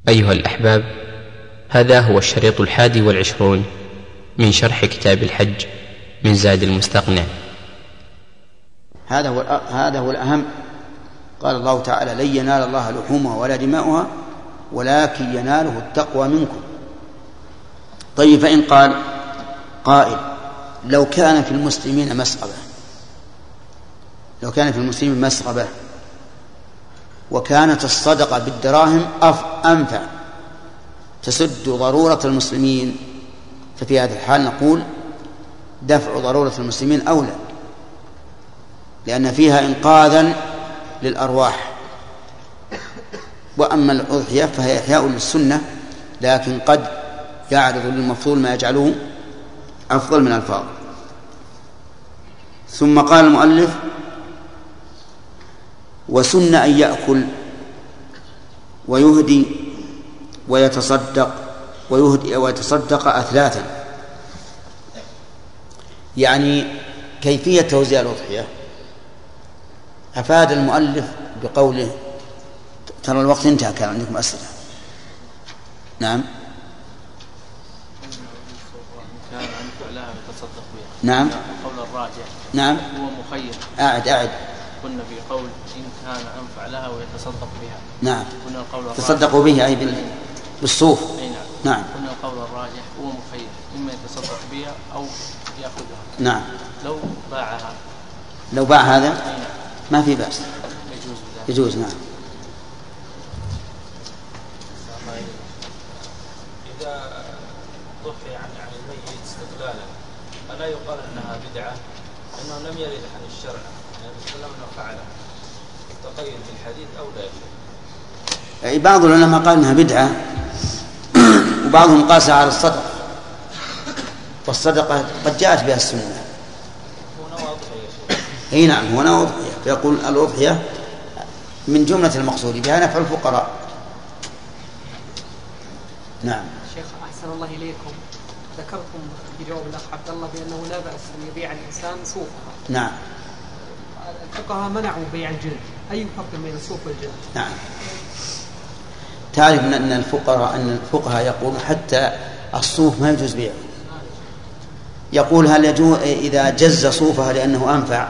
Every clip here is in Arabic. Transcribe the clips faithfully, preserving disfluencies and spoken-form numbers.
أيها الأحباب، هذا هو الشريط الحادي والعشرون من شرح كتاب الحج من زاد المستقنع. هذا هو هذا هو الأهم. قال الله تعالى: لن ينال الله لحومها ولا دماؤها ولكن يناله التقوى منكم. طيب، فإن قال قائل: لو كان في المسلمين مسغبة لو كان في المسلمين مسغبة وكانت الصدقة بالدراهم أنفع تسد ضرورة المسلمين، ففي هذا الحال نقول دفع ضرورة المسلمين أولى، لأن فيها إنقاذا للأرواح. وأما الأضحية فهي إحياء للسنة، لكن قد يعرض للمفضول ما يجعله أفضل من الفاضل. ثم قال المؤلف: وسن أن يأكل ويهدي ويتصدق ويهدي ويتصدق أثلاثا، يعني كيفية توزيع الأضحية. أفاد المؤلف بقوله: ترى الوقت انتهى، كان عندكم أسئلة. نعم نعم قول الراجح نعم هو مخير. أعد أعد كنا في قول إن كان أنفع لها ويتصدق بها. نعم كنا القول تصدقوا به أي بالصوف. نعم. نعم كنا القول الراجح هو مخير، إما يتصدق بها أو يأخذها. نعم لو باعها لو باع هذا نعم. ما في بأس، يجوز ذلك. يجوز. نعم. إذا ضحي عن عن الميت استقلالا ألا يقال أنها بدعة؟ لأنه لم يرد عن الشرع يعني صلى الله عليه وسلم فعله، تقيد بالحديث أو لا يشرع؟ بعض العلماء قال انها بدعه، وبعضهم قاس على الصدقه، والصدقه قد جاءت بها السنه. هو نوى أضحية. اي نعم، هو نوى أضحية، فيقول الأضحية من جمله المقصود بها نفع الفقراء. نعم. شيخ أحسن الله إليكم، ذكرتم في جواب الأخ عبد الله بأنه لا بأس أن يبيع الإنسان صوفها. نعم. الفقهاء منعوا بيع الجلد، أي فرق بين الصوف والجلد؟ نعم. تعرف أن الفقراء أن الفقهاء يقولون حتى الصوف ما يجوز بيعه. يقول: هل يجوز إذا جز صوفها لأنه أنفع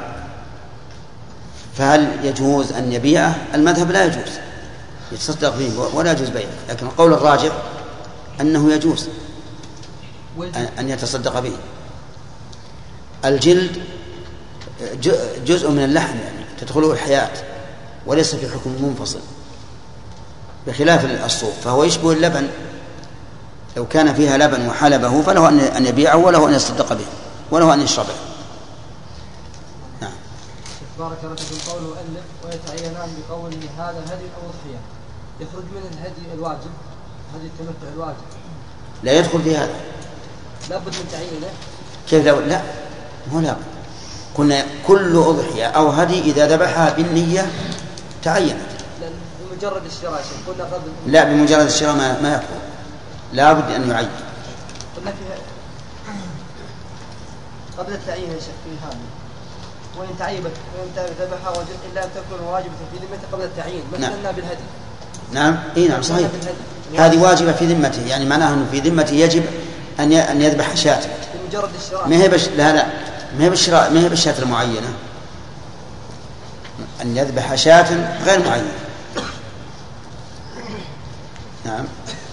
فهل يجوز أن يبيعه؟ المذهب لا يجوز، يتصدق فيه ولا يجوز بيعه، لكن القول الراجح أنه يجوز أن يتصدق به. الجلد جزء من اللحم، يعني تدخله الحياة وليس في حكم منفصل، بخلاف الصوف فهو يشبه اللبن، لو كان فيها لبن وحلبه فله أن يبيعه وله أن يصدق به وله أن يشربه. نعم. بارك الله فيكم. قول المؤلف: ويتعينان بقوله هذا هدي أو أضحية، يخرج من الهدي الواجب، هدي التمتع الواجب لا يدخل في هذا، لابد من تعيينه. كيف؟ لو لا مو لابد، كنا كل أضحية أو هدي إذا ذبحها بالنية تعينت. بمجرد الشراء قلنا قبل. لا، بمجرد الشراء ما ما يكون، لابد أن يعين. قلنا فيها قبل التعيين يا شيخ في هذا، وإن تعيبت وإن ذبحها وجد إلا أن تكون واجبة في ذمته قبل التعيين، مثلنا بالهدي. نعم. إيه نعم صحيح، هذه واجبة في ذمته، يعني معناه أنه في ذمته يجب أن أن يذبح شاة بمجرد الشراء. ما هي بش... لا لا ما هي بالشراء، ما هي بالشاة المعينة، أن يذبح شاة غير معينة. نعم.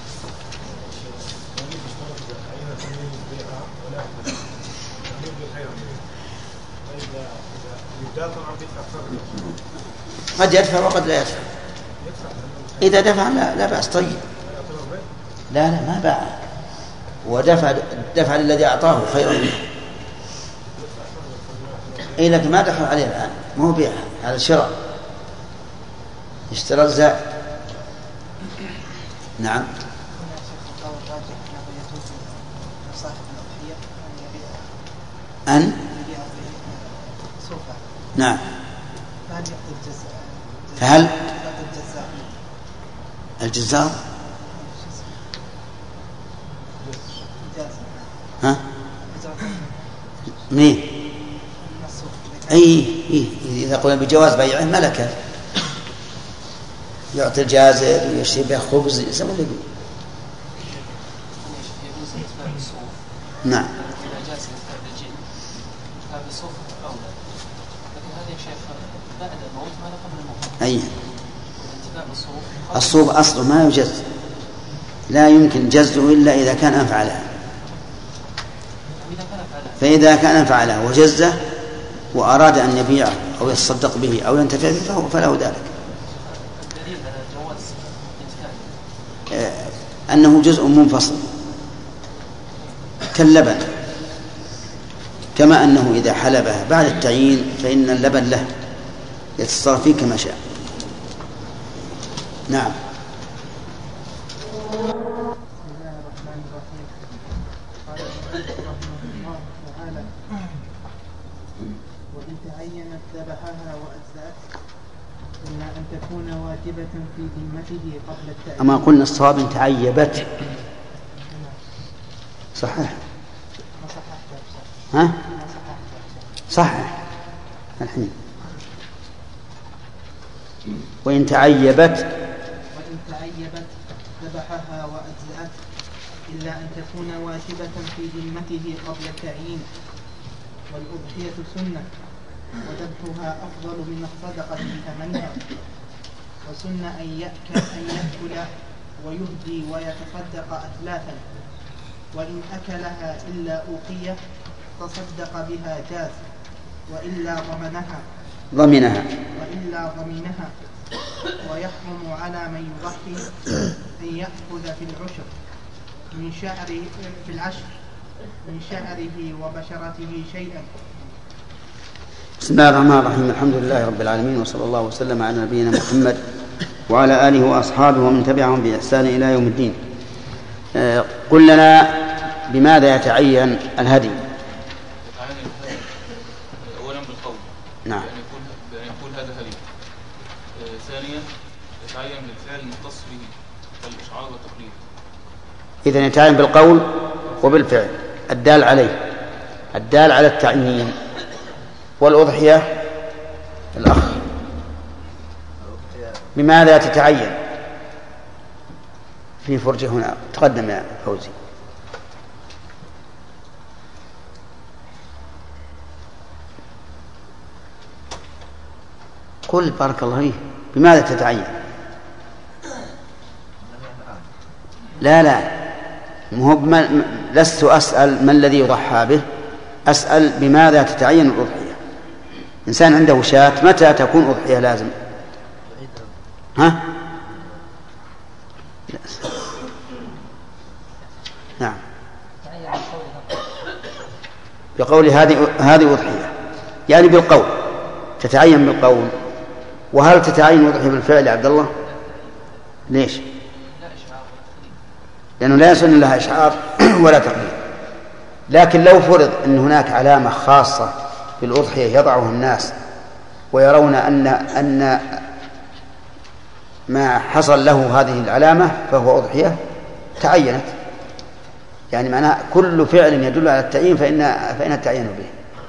قد يدفع وقد لا يدفع. إذا دفع لا, لا بأس. طيب، لا لا ما باع، ودفع دفع للذي أعطاه خيرا منه. إيه لكن ما دخل عليه الآن، ما هو بيع، هذا شراء، اشترى الزائد. نعم. أن نعم. فهل الجزار ها منين؟ أي إيه إذا قلنا بجواز بيعه ملكه، يعطي الجازر ويشتري به خبز يسمى اللي يقول. نعم. إذا جاز الجن هذا الصوف أولى، لكن هذا يا شيخ بعد الموت هذا قبل الموت. أي. انتفاع الصوف. الصوف أصله ما يجز، لا يمكن جزه إلا إذا كان أنفع له. فإذا كان أنفع له وجزه وأراد أن يبيعه أو يتصدق به أو ينتفع به فله ذلك. أنه جزء منفصل كاللبن، كما أنه إذا حلبه بعد التعيين فإن اللبن له يتصرف فيه كما شاء. نعم. وإن تعينت ذبحها وأجزأت إلا أن تكون واجبة في ذمته قبل التعيين. أما قلنا الصواب إن تعيبت صحيح. ها؟ صحيح الحين. وإن تعيبت وإن تعيبت ذبحها وأجزأت إلا أن تكون واجبة في ذمته قبل التعيين. والأضحية سنة وذبحها أفضل من الصدقة ثمنها، وسنة أن يأكل, أن يأكل ويهدي ويتصدق أثلاثا، وإن أكلها إلا أوقية تصدق بها جاز، وإلا ضمنها ضمنها وإلا ضمنها. ويحرم على من يضحي أن يأخذ في العشر من شعره في العشر من شعره وبشرته شيئا. بسم الله الرحمن الرحيم. الحمد لله رب العالمين، وصلى الله وسلم على نبينا محمد وعلى آله وأصحابه ومن تبعهم بإحسان إلى يوم الدين. آه قل لنا بماذا يتعين الهدي؟ أولا بالقول. نعم. بأن يقول هذا هدي. آه ثانيا يتعين بالفعل المختص به كالإشعار والتقليد. إذن يتعين بالقول وبالفعل الدال عليه، الدال على التعيين. والأضحية الأخ بماذا تتعين؟ في فرجة هنا. تقدم يا فوزي. قل بارك الله فيه بماذا تتعين؟ لا لا مهب لست أسأل ما الذي يضحى به، أسأل بماذا تتعين الأضحية. إنسان عنده شاة متى تكون أضحية لازم؟ ها؟ نعم. بقول هذه هذه أضحية، يعني بالقول تتعين بالقول. وهل تتعين أضحية بالفعل يا عبد الله؟ ليش؟ لأنه لا يصل لها إشعار ولا تقليد. لكن لو فرض أن هناك علامة خاصة في الأضحية يضعها الناس ويرون أن أن ما حصل له هذه العلامة فهو أضحية تعينت، يعني معناه كل فعل يدل على التعيين فإن فإن التعيين به.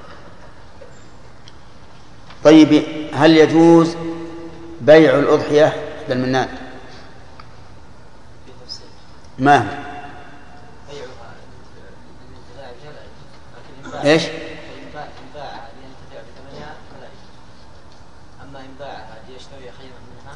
طيب هل يجوز بيع الأضحية بالمنان؟ ما ايش؟ أما إن باعها ليشتري خيرا منها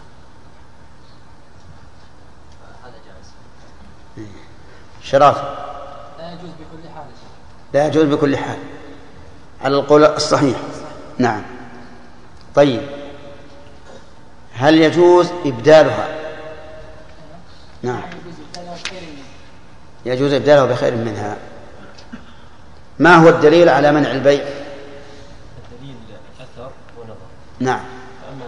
فهذا جائز. شراف لا يجوز بكل حال. لا يجوز بكل حال على القول الصحيح. نعم. طيب هل يجوز إبدالها؟ نعم يجوز إبدالها بخير منها. ما هو الدليل على منع البيع؟ الدليل أثر ونظر. نعم. أما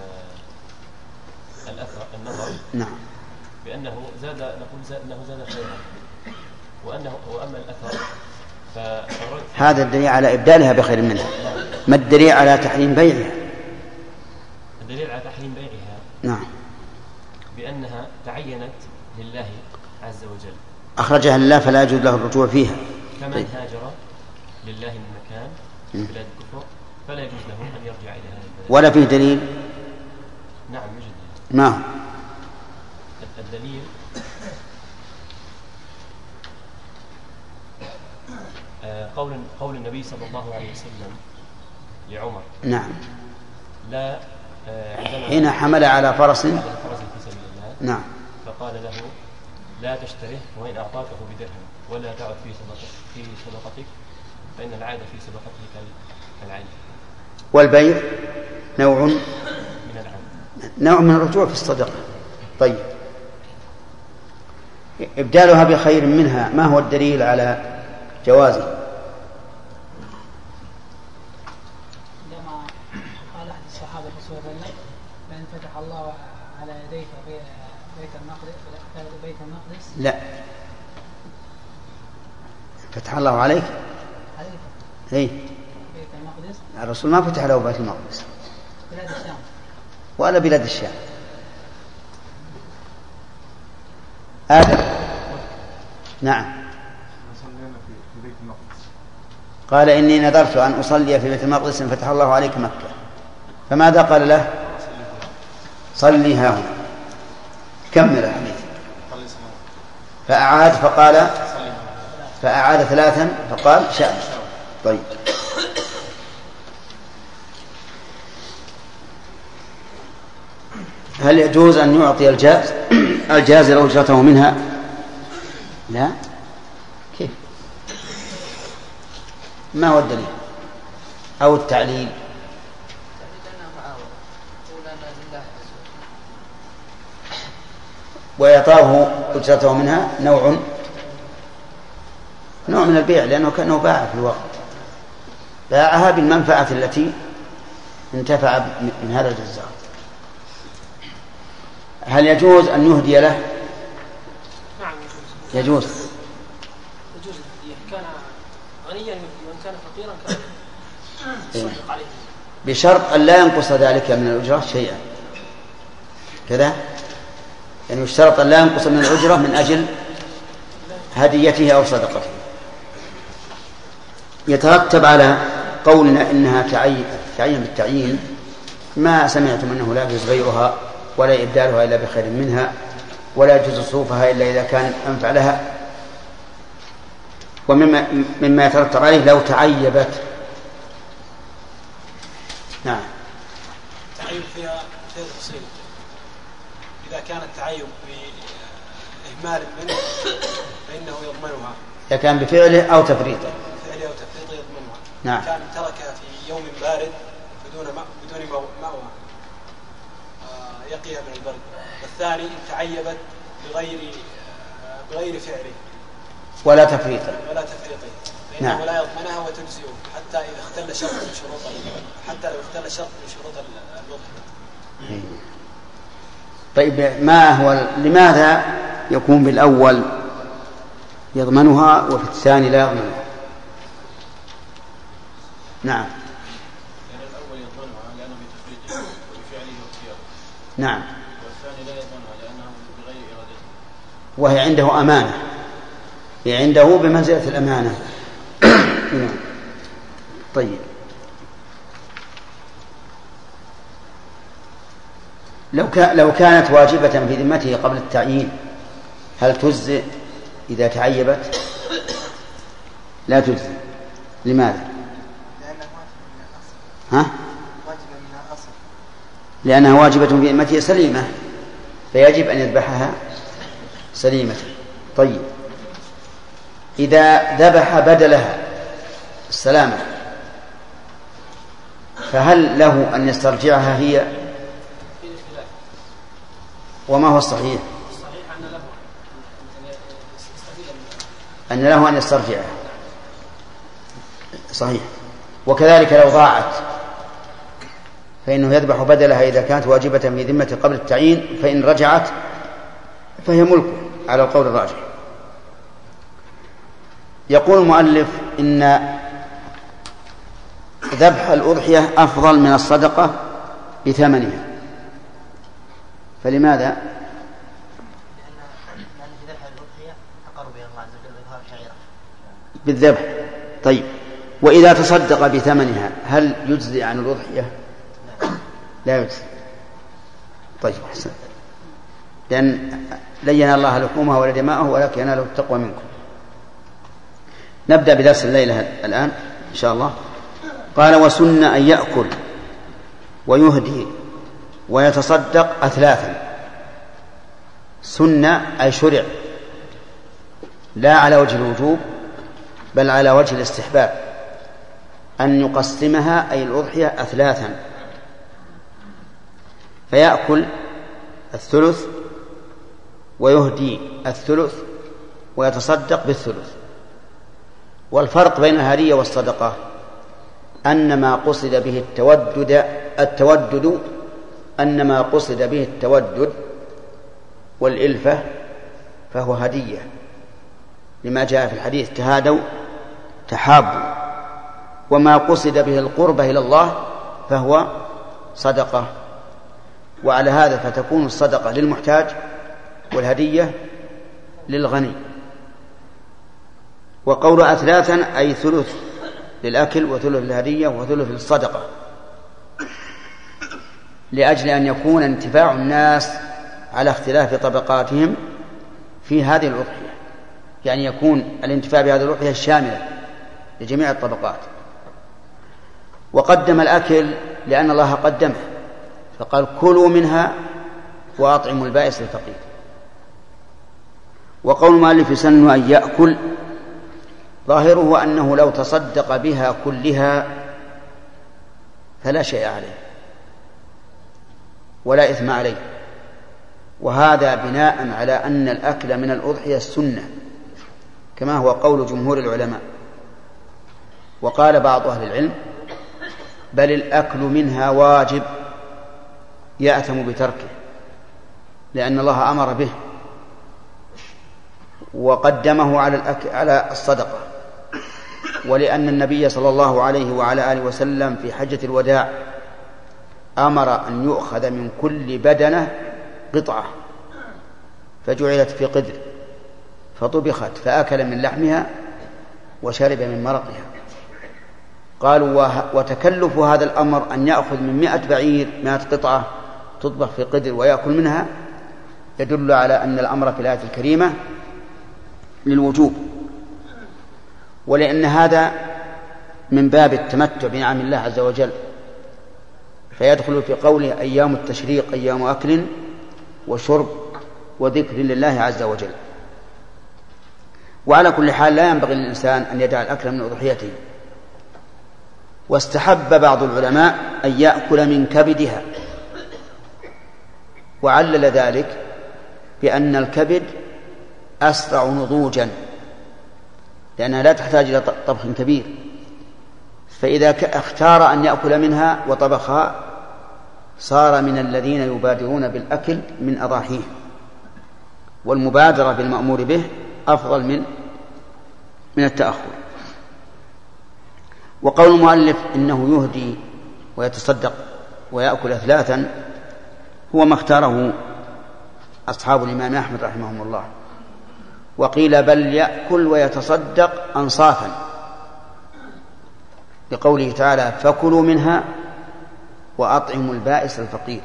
الأثر النظر نعم بأنه زاد، نقول زاد أنه زاد خيرا، وأنه وأما الأثر فالرد هذا الدليل على إبدالها بخير منها. ما الدليل على تحريم بيعها؟ الدليل على تحريم بيعها نعم بأنها تعينت لله عز وجل، أخرجها لله فلا يجوز له الرجوع فيها. كمن طيب. هاجر لله من مكان بلاد الكفر فلا يجوز له أن يرجع إلى هذا البلد. ولا فيه دليل؟ نعم يوجد. ما هو؟ الدليل قول قول النبي صلى الله عليه وسلم لعمر. نعم. لا حين حمل على فرس على فرس في سبيل الله. نعم. فقال له لا تشتره وإن أعطاكه بدرهم ولا تعد في صدقتك في صدقتك فإن العادة في صدقتك كالعين. والبيع نوع من العين، نوع من الرجوع في الصدقة. طيب، إبدالها بخير منها ما هو الدليل على جوازه؟ لما قال أحد الصحابة رسول الله لأن فتح الله على يديك بيت المقدس بيت المقدس لا، فتح الله عليك عليك اي بيت المقدس. الرسول ما فتح له بيت المقدس بلاد الشام ولا بلاد الشام. آدم نعم قال إني نذرت أن أصلي في بيت المقدس إن فتح الله عليك مكة، فماذا قال له؟ صلي ها هنا. كمل حديث. فأعاد فقال فأعاد ثلاثا فقال شأن. طيب، هل يجوز أن يعطي الجاز الجازر أجرته منها؟ لا. كيف؟ ما هو الدليل أو التعليل؟ ويعطاه أجرته منها نوع نوع من البيع، لأنه كأنه باع في الواقع، باعها بالمنفعة التي انتفع من هذا الجزار. هل يجوز أن يهدي له؟ نعم يجوز. يجوز الهدية. كان غنيا وإن كان فقيرا كان يصدق عليه بشرط أن لا ينقص ذلك من الأجرة شيئا كذا، يعني يشترط أن لا ينقص من الأجرة من أجل هديته أو صدقته. يترتب على قولنا إنها تعين تعين بالتعيين ما سمعتم أنه لا يجوز بيعها ولا إبدالها إلا بخير منها ولا يجوز صوفها إلا إذا كان أنفع لها. ومما مما يترتب عليه لو تعيبت. نعم. التعيب فيها فيها تفصيل. إذا كان التعيب بإهمال منه فإنه يضمنها. إذا كان بفعله أو تفريطه. بفعله أو تفريطه يضمنها. نعم. كان تركها في يوم بارد بدون ما بدون مأوى يقيها من البرد. والثاني إن تعيبت بغير بغير فعله ولا تفريطه ولا تفريطه فإنه نعم. لا يضمنها وتجزئه حتى إذا اختل شرط من شروط حتى لو اختل شرط من شروط الوضع. طيب، ما هو لماذا يكون بالأول يضمنها وفي الثاني لا يضمنها؟ نعم. لأن الأول يضمنها لأنه بتفريطه وبفعله واختياره. نعم. والثاني لا يضمنها لأنه بغير إرادته. وهي عنده أمانة، هي عنده بمنزلة الأمانة. طيب، لو لو كانت واجبة في ذمته قبل التعيين هل تجزئ إذا تعيبت؟ لا تجزئ. لماذا؟ ها؟ لأنها واجبة في ذمته سليمة فيجب أن يذبحها سليمة. طيب، إذا ذبح بدلها السلامة فهل له أن يسترجعها هي؟ وما هو الصحيح؟ أن له أن يسترجعها. صحيح. وكذلك لو ضاعت فإنه يذبح بدلها إذا كانت واجبة في ذمته قبل التعيين، فإن رجعت فهي ملكه على القول الراجح. يقول المؤلف إن ذبح الأضحية أفضل من الصدقة بثمنها، فلماذا؟ لأن في ذبح الأضحية أقرب إلى الله عز وجل بإظهار شعيرة بالذبح. طيب، وإذا تصدق بثمنها هل يجزي عن الأضحية؟ لا يجزي. طيب، أحسن. لأن لن ينال الله لحومها ولا دماءه ولكن يناله التقوى منكم. نبدأ بدرس الليلة الآن إن شاء الله. قال وسن أن يأكل ويهدي ويتصدق أثلاثا. سن أي شرع، لا على وجه الوجوب بل على وجه الاستحباب، أن يقسمها أي الأضحية أثلاثا، فيأكل الثلث ويهدي الثلث ويتصدق بالثلث. والفرق بين الهدية والصدقة أن ما قصد به التودد التودد أن ما قصد به التودد والإلفة فهو هدية، لما جاء في الحديث تهادوا تحابوا. وما قصد به القربة إلى الله فهو صدقة. وعلى هذا فتكون الصدقة للمحتاج والهدية للغني. وقول أثلاثا أي ثلث للأكل وثلث للهدية وثلث للصدقة، لأجل أن يكون انتفاع الناس على اختلاف طبقاتهم في هذه الأضحية، يعني يكون الانتفاع بهذه الأضحية الشاملة لجميع الطبقات. وقدم الأكل لأن الله قدمه، فقال كلوا منها وأطعموا البائس الفقير. وقول المؤلف سن أن يأكل ظاهره أنه لو تصدق بها كلها فلا شيء عليه ولا إثم عليه، وهذا بناء على أن الأكل من الأضحية السنة كما هو قول جمهور العلماء. وقال بعض أهل العلم بل الأكل منها واجب يأثم بتركه، لأن الله أمر به وقدمه على الأكل على الصدقة، ولأن النبي صلى الله عليه وعلى آله وسلم في حجة الوداع أمر أن يؤخذ من كل بدنة قطعة فجعلت في قدر فطبخت فأكل من لحمها وشرب من مرقها. قالوا وتكلف هذا الأمر أن يأخذ من مئة بعير مئة قطعة تطبخ في قدر ويأكل منها يدل على أن الأمر في الآية الكريمة للوجوب، ولأن هذا من باب التمتع بنعم الله عز وجل، فيدخل في قوله أيام التشريق أيام أكل وشرب وذكر لله عز وجل. وعلى كل حال لا ينبغي للإنسان أن يدع الأكل من أضحيته. واستحب بعض العلماء أن يأكل من كبدها، وعلل ذلك بأن الكبد أسرع نضوجا لأنها لا تحتاج إلى طبخ كبير، فإذا اختار أن يأكل منها وطبخها صار من الذين يبادرون بالأكل من أضاحيه، والمبادرة بالمأمور به أفضل من من التأخر. وقول المؤلف إنه يهدي ويتصدق ويأكل أثلاثا هو ما اختاره أصحاب الإمام أحمد رحمهم الله. وقيل بل يأكل ويتصدق أنصافا، لقوله تعالى فكلوا منها وأطعموا البائس الفقير،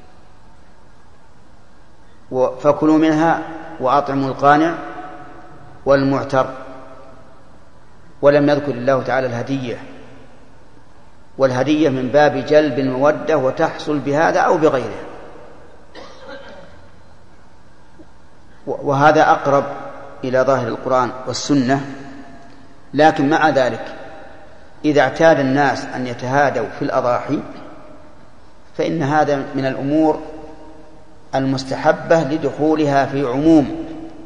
فكلوا منها وأطعموا القانع والمعتر. ولم يذكر الله تعالى الهدية، والهدية من باب جلب المودة وتحصل بهذا أو بغيره، وهذا أقرب إلى ظاهر القرآن والسنة. لكن مع ذلك إذا اعتاد الناس أن يتهادوا في الأضاحي فإن هذا من الأمور المستحبة لدخولها في عموم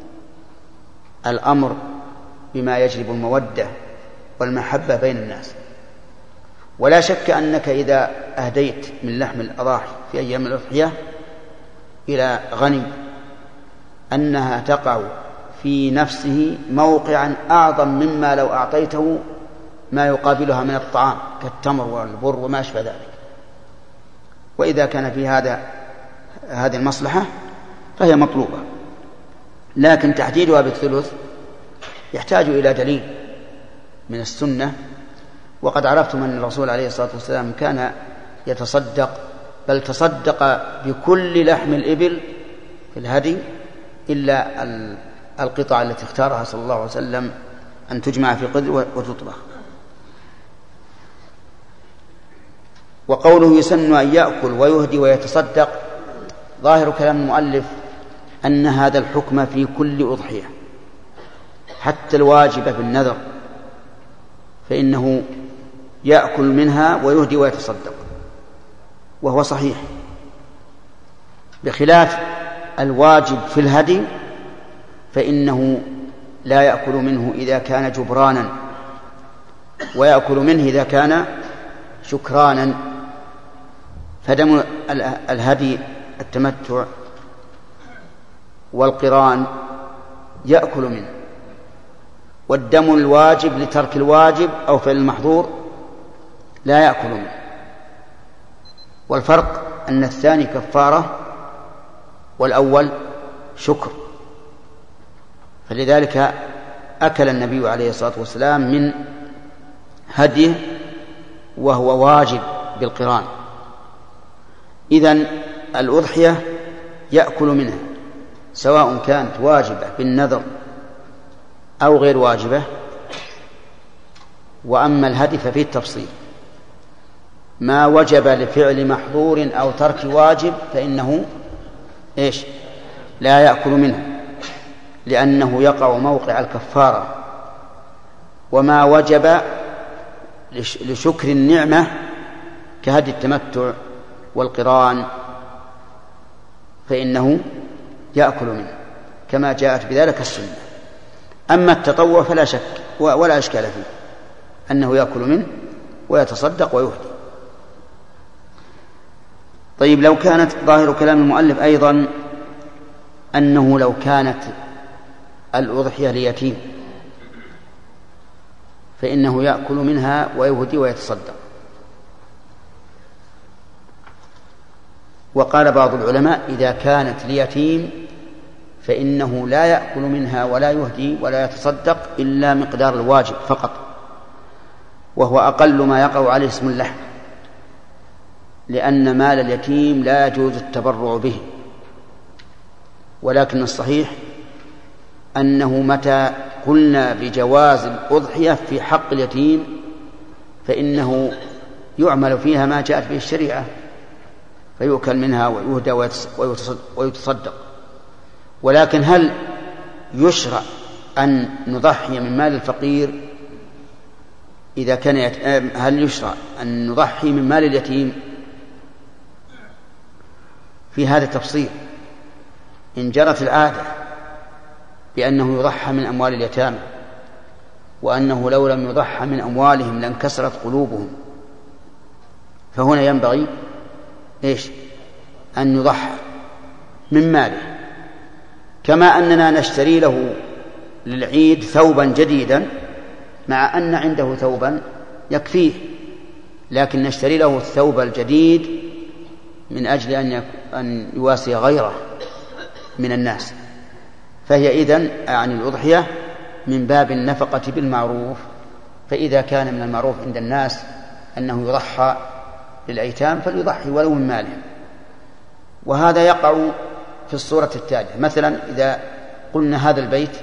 الأمر بما يجلب المودة والمحبة بين الناس. ولا شك أنك إذا أهديت من لحم الأضاحي في أيام الأضحية إلى غني أنها تقع في نفسه موقعا أعظم مما لو أعطيته ما يقابلها من الطعام كالتمر والبر وما أشبه ذلك. وإذا كان في هذا هذه المصلحة فهي مطلوبة، لكن تحديدها بالثلث يحتاج إلى دليل من السنة. وقد عرفتم أن الرسول عليه الصلاة والسلام كان يتصدق، بل تصدق بكل لحم الإبل في الهدي إلا القطع التي اختارها صلى الله عليه وسلم أن تجمع في قدر وتطبخ. وقوله يسن أن يأكل ويهدي ويتصدق، ظاهر كلام المؤلف أن هذا الحكم في كل أضحية حتى الواجبة بالنذر فإنه يأكل منها ويهدي ويتصدق، وهو صحيح، بخلاف الواجب في الهدي فإنه لا يأكل منه إذا كان جبرانا، ويأكل منه إذا كان شكرانا. فدم الهدي التمتع والقران يأكل منه، والدم الواجب لترك الواجب أو فعل المحظور لا يأكل منه. والفرق أن الثاني كفارة والأول شكر، فلذلك أكل النبي عليه الصلاة والسلام من هديه وهو واجب بالقران. إذن الأضحية يأكل منها سواء كانت واجبة بالنذر أو غير واجبة. وأما الهدي ففيه التفصيل، ما وجب لفعل محظور أو ترك واجب فإنه إيش؟ لا يأكل منه لأنه يقع موقع الكفارة. وما وجب لشكر النعمة كهدي التمتع والقران فإنه يأكل منه كما جاءت بذلك السنة. أما التطوع فلا شك ولا إشكال فيه أنه يأكل منه ويتصدق ويهدي. طيب، لو كانت ظاهر كلام المؤلف أيضا أنه لو كانت الأضحية ليتيم فإنه يأكل منها ويهدي ويتصدق. وقال بعض العلماء إذا كانت ليتيم فإنه لا يأكل منها ولا يهدي ولا يتصدق إلا مقدار الواجب فقط، وهو أقل ما يقع عليه اسم اللحم، لأن مال اليتيم لا يجوز التبرع به. ولكن الصحيح أنه متى قلنا بجواز الأضحية في حق اليتيم فإنه يعمل فيها ما جاءت به الشريعة، فيؤكل منها ويهدى ويتصدق. ولكن هل يشرع أن نضحي من مال الفقير إذا كان يت... هل يشرع أن نضحي من مال اليتيم؟ في هذا تفصيل. إن جرت العادة بأنه يضحى من أموال اليتامى وأنه لو لم يضحى من أموالهم لانكسرت قلوبهم، فهنا ينبغي إيش؟ أن يضحى من ماله، كما أننا نشتري له للعيد ثوبا جديدا مع أن عنده ثوبا يكفيه، لكن نشتري له الثوب الجديد من أجل أن أن يواسي غيره من الناس. فهي إذن عن الأضحية من باب النفقة بالمعروف. فإذا كان من المعروف عند الناس أنه يضحى للأيتام فليضحي ولو من ماله. وهذا يقع في الصورة التالية: مثلا إذا قلنا هذا البيت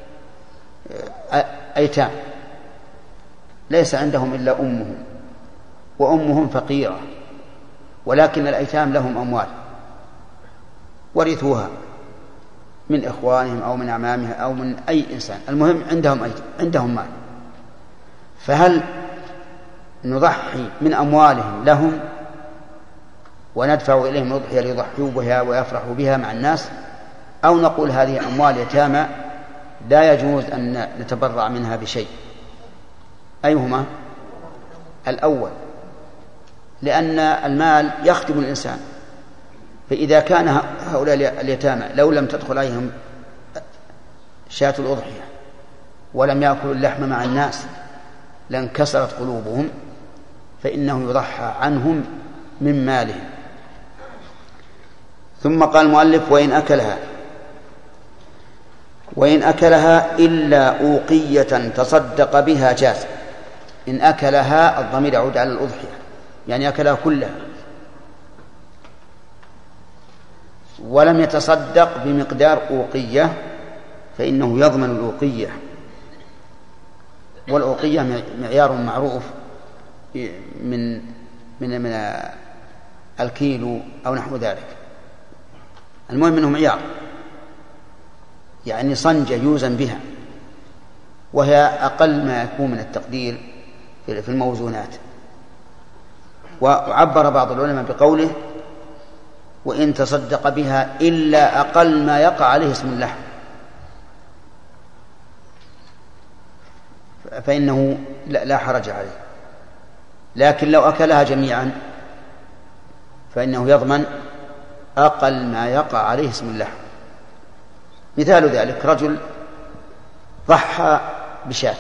أيتام ليس عندهم إلا أمهم وأمهم فقيرة، ولكن الأيتام لهم أموال ورثوها من إخوانهم أو من أعمامهم أو من أي إنسان، المهم عندهم أيتام عندهم مال. فهل نضحي من أموالهم لهم وندفع إليهم الأضحية ليضحوا بها ويفرحوا بها مع الناس، أو نقول هذه أموال يتامى لا يجوز أن نتبرع منها بشيء؟ أيهما؟ الأول، لأن المال يخدم الإنسان. فإذا كان هؤلاء اليتامى لو لم تدخل عليهم شاة الأضحية ولم يأكلوا اللحم مع الناس لانكسرت قلوبهم، فإنه يضحى عنهم من مالهم. ثم قال المؤلف: وإن أكلها وإن أكلها إلا أوقية تصدق بها جاز. إن أكلها الضمير يعود على الأضحية، يعني أكلها كلها. ولم يتصدق بمقدار أوقية فإنه يضمن الأوقية، والأوقية معيار معروف من من من الكيلو أو نحو ذلك. المهم منه معيار، يعني صنجة يوزن بها، وهي أقل ما يكون من التقدير في الموزونات. وعبر بعض العلماء بقوله وإن تصدق بها إلا أقل ما يقع عليه اسم اللحم، فإنه لا حرج عليه. لكن لو أكلها جميعا فإنه يضمن أقل ما يقع عليه اسم اللحم. مثال ذلك رجل ضحى بشاة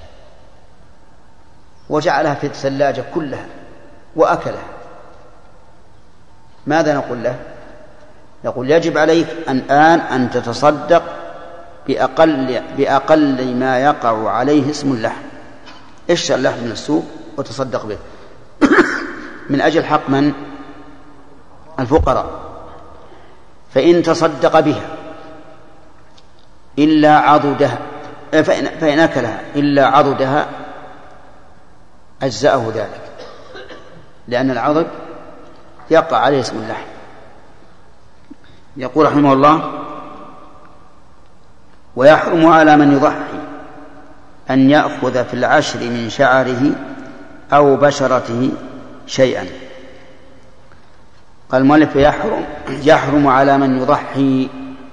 وجعلها في الثلاجة كلها وأكلها، ماذا نقول له؟ نقول يجب عليك الآن أن تتصدق بأقل, بأقل ما يقع عليه اسم اللحم. اشتري اللحم من السوق وتصدق به من أجل حق من؟ الفقراء. فإن تصدق بها إلا عضدها، فإن, فإن أكلها إلا عضدها أجزأه ذلك، لأن العضد يقع عليه اسم اللحم. يقول رحمه الله ويحرم على من يضحي أن يأخذ في العشر من شعره أو بشرته شيئا. قال المؤلف يحرم يحرم على من يضحي.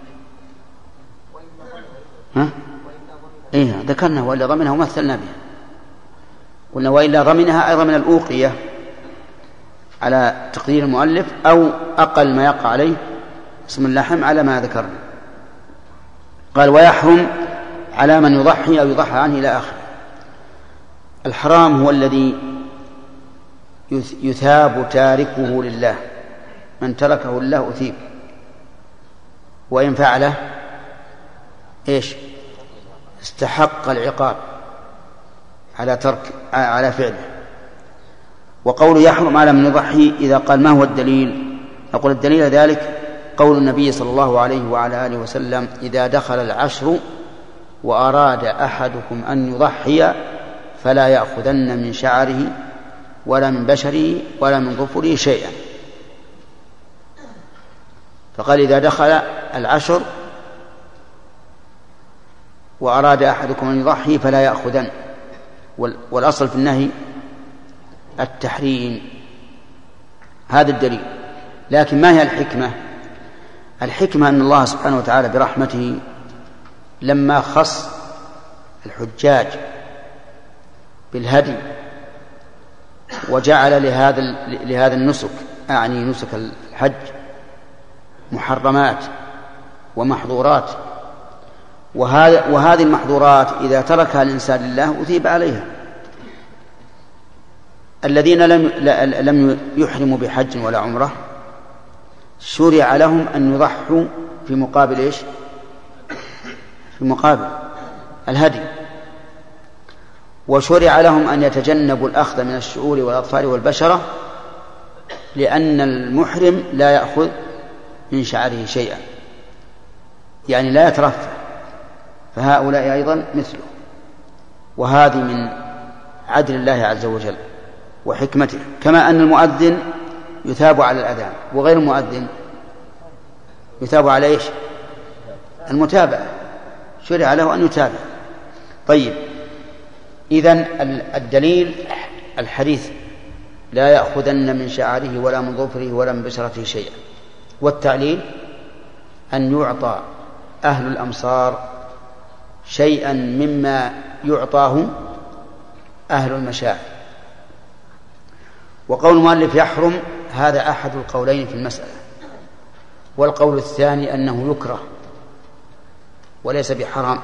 ها؟ إيه ذكرنا وإلا ضمنها ومثلنا بها، قلنا وإلا ضمنها أيضا من الأوقية على تقدير المؤلف أو أقل ما يقع عليه اسم اللحم على ما ذكرنا. قال ويحرم على من يضحي أو يضحى عنه إلى آخره. الحرام هو الذي يثاب تاركه لله، من تركه لله أثيب، وإن فعله إيش استحق العقاب على ترك على فعله. وقول يحرم على من يضحي إذا قال ما هو الدليل؟ نقول الدليل ذلك قول النبي صلى الله عليه وعلى آله وسلم إذا دخل العشر وأراد أحدكم أن يضحي فلا يأخذن من شعره ولا من بشره ولا من ظفره شيئا. فقال إذا دخل العشر وأراد أحدكم أن يضحي فلا يأخذن، والأصل في النهي التحريم، هذا الدليل. لكن ما هي الحكمة؟ الحكمة أن الله سبحانه وتعالى برحمته لما خص الحجاج بالهدي وجعل لهذا لهذا النسك، أعني نسك الحج، محرمات ومحظورات، وهذا وهذه المحظورات إذا تركها الإنسان لله أثيب عليها. الذين لم لم يحرموا بحج ولا عمرة شرع لهم أن يضحوا في مقابل إيش؟ في مقابل الهدي. وشرع لهم أن يتجنبوا الأخذ من الشعور والأظفار والبشرة، لأن المحرم لا يأخذ من شعره شيئا، يعني لا يترفع، فهؤلاء أيضا مثله. وهذه من عدل الله عز وجل وحكمته، كما أن المؤذن يثاب على الأذان وغير المؤذن يثاب على إيش؟ المتابعة، شرع له أن يتابع. طيب، إذن الدليل الحديث لا يأخذن من شعره ولا من ظفره ولا من بشرته شيئا، والتعليل أن يعطى أهل الأمصار شيئا مما يعطاه أهل المشاعر. وقول المؤلف يحرم هذا أحد القولين في المسألة، والقول الثاني أنه يكره وليس بحرام،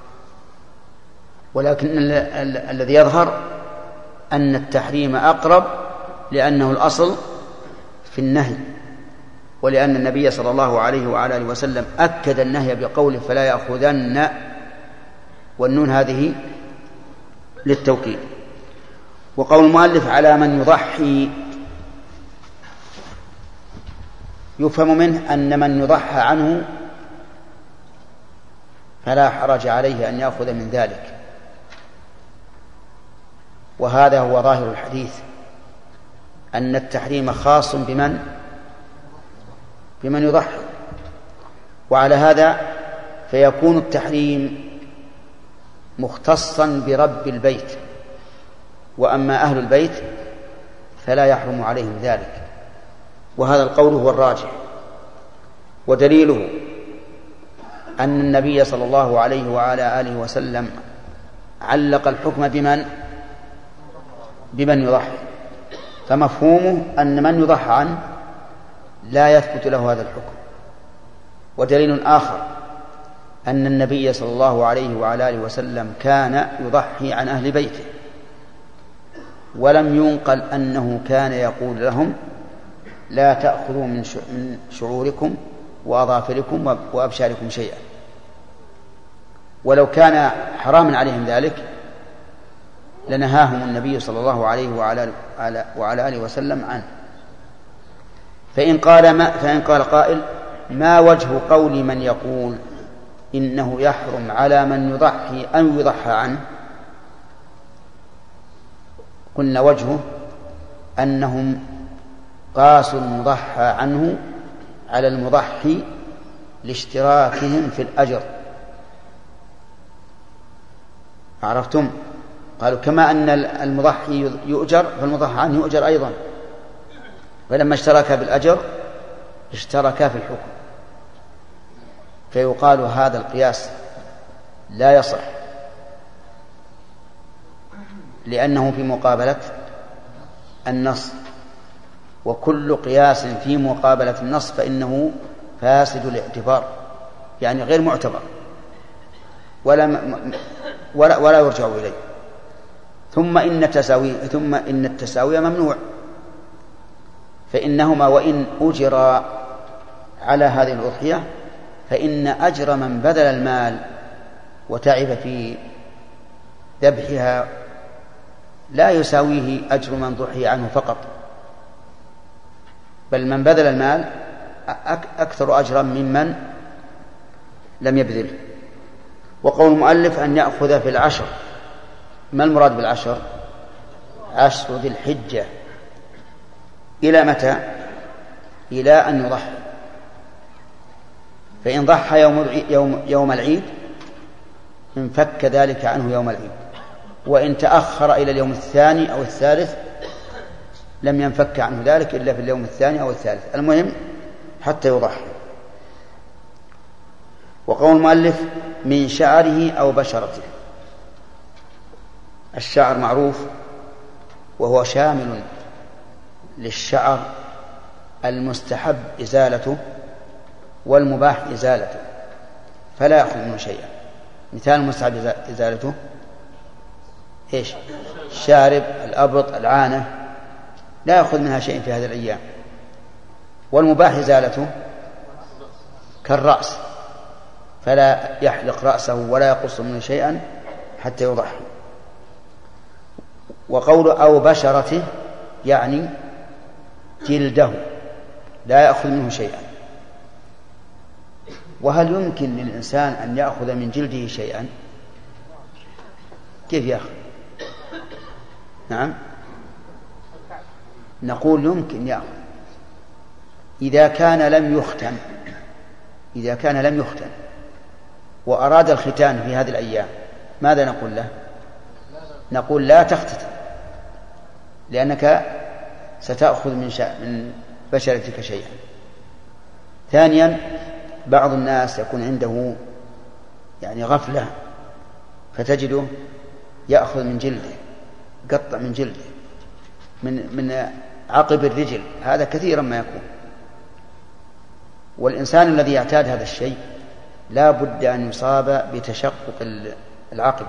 ولكن الذي يظهر أن التحريم أقرب، لأنه الأصل في النهي، ولأن النبي صلى الله عليه وعلى آله وسلم أكد النهي بقوله فلا يأخذن، والنون هذه للتوكيد. وقول المؤلف على من يضحي يفهم منه أن من يضحى عنه فلا حرج عليه أن يأخذ من ذلك، وهذا هو ظاهر الحديث، أن التحريم خاص بمن بمن يضحي. وعلى هذا فيكون التحريم مختصا برب البيت، وأما أهل البيت فلا يحرم عليهم ذلك، وهذا القول هو الراجح. ودليله أن النبي صلى الله عليه وعلى آله وسلم علق الحكم بمن بمن يضحي، فمفهومه أن من يضحى عنه لا يثبت له هذا الحكم. ودليل آخر أن النبي صلى الله عليه وعلى آله وسلم كان يضحي عن أهل بيته، ولم ينقل أنه كان يقول لهم لا تأخذوا من شعوركم وأظافركم وأبشاركم شيئا، ولو كان حراما عليهم ذلك لنهاهم النبي صلى الله عليه وعلى آله وسلم عنه. فإن قال, ما فإن قال قائل ما وجه قول من يقول إنه يحرم على من يضحي أن يضحى عنه؟ قلنا وجهه أنهم قاسوا المضحى عنه على المضحي لاشتراكهم في الأجر. عرفتم؟ قالوا كما أن المضحي يؤجر فالمضحى عنه يؤجر أيضا، فلما اشترك بالأجر اشتركا في الحكم، فيقال هذا القياس لا يصح لأنه في مقابلة النص، وكل قياس في مقابلة النص فإنه فاسد الاعتبار، يعني غير معتبر ولا ولا, ولا يرجع إليه. ثم إن التساوي ثم إن التساوي ممنوع، فإنهما وإن أجرا على هذه الأضحية فإن أجر من بذل المال وتعب في ذبحها لا يساويه أجر من ضحي عنه فقط، بل من بذل المال أكثر أجرا ممن لم يبذله. وقول المؤلف أن يأخذ في العشر، ما المراد بالعشر؟ عشر ذي الحجة. إلى متى؟ إلى أن يضحي، فإن ضحى يوم, يوم, يوم العيد انفك ذلك عنه يوم العيد، وإن تأخر إلى اليوم الثاني أو الثالث لم ينفك عنه ذلك إلا في اليوم الثاني أو الثالث، المهم حتى يضحي. وقول المؤلف من شعره أو بشرته، الشعر معروف وهو شامل للشعر المستحب إزالته والمباح إزالته، فلا يأخذ منه شيئا. مثال المستحب إزالته إيش؟ الشارب، الأبط، العانة، لا يأخذ منها شيء في هذه الأيام. والمباح إزالته كالرأس، فلا يحلق رأسه ولا يقص منه شيئا حتى يضحي. وقول أو بشرته يعني جلده، لا يأخذ منه شيئا. وهل يمكن للإنسان أن يأخذ من جلده شيئا؟ كيف يأخذ؟ نعم، نقول يمكن يأخذ إذا كان لم يختن، إذا كان لم يختن وأراد الختان في هذه الأيام، ماذا نقول له؟ نقول لا تختتن، لأنك ستأخذ من, من بشرتك شيئا. ثانيا، بعض الناس يكون عنده يعني غفلة فتجده يأخذ من جلده، قطع من جلده، من من عقب الرجل، هذا كثيرا ما يكون. والإنسان الذي يعتاد هذا الشيء لا بد أن يصاب بتشقق العقب،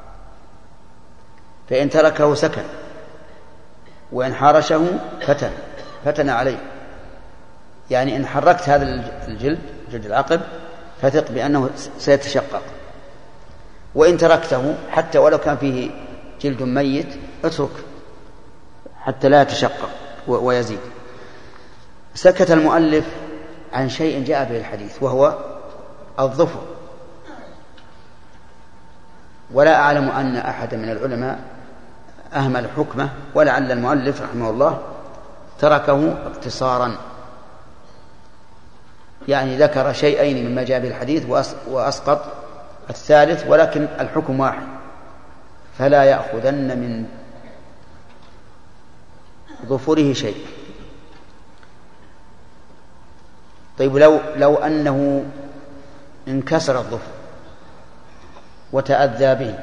فإن تركه سكن، وإن حارشه فتن فتن عليه. يعني إن حركت هذا الجلد جلد العقب فثق بأنه سيتشقق، وإن تركته حتى ولو كان فيه جلد ميت اترك حتى لا يتشقق ويزيد. سكت المؤلف عن شيء جاء به الحديث وهو الظفر. ولا أعلم أن أحد من العلماء أهمل حكمه، ولعل المؤلف رحمه الله تركه اقتصارا، يعني ذكر شيئين مما جاء به الحديث وأسقط الثالث، ولكن الحكم واحد، فلا يأخذن من ظفره شيء. طيب لو, لو أنه انكسر الظفر وتأذى به،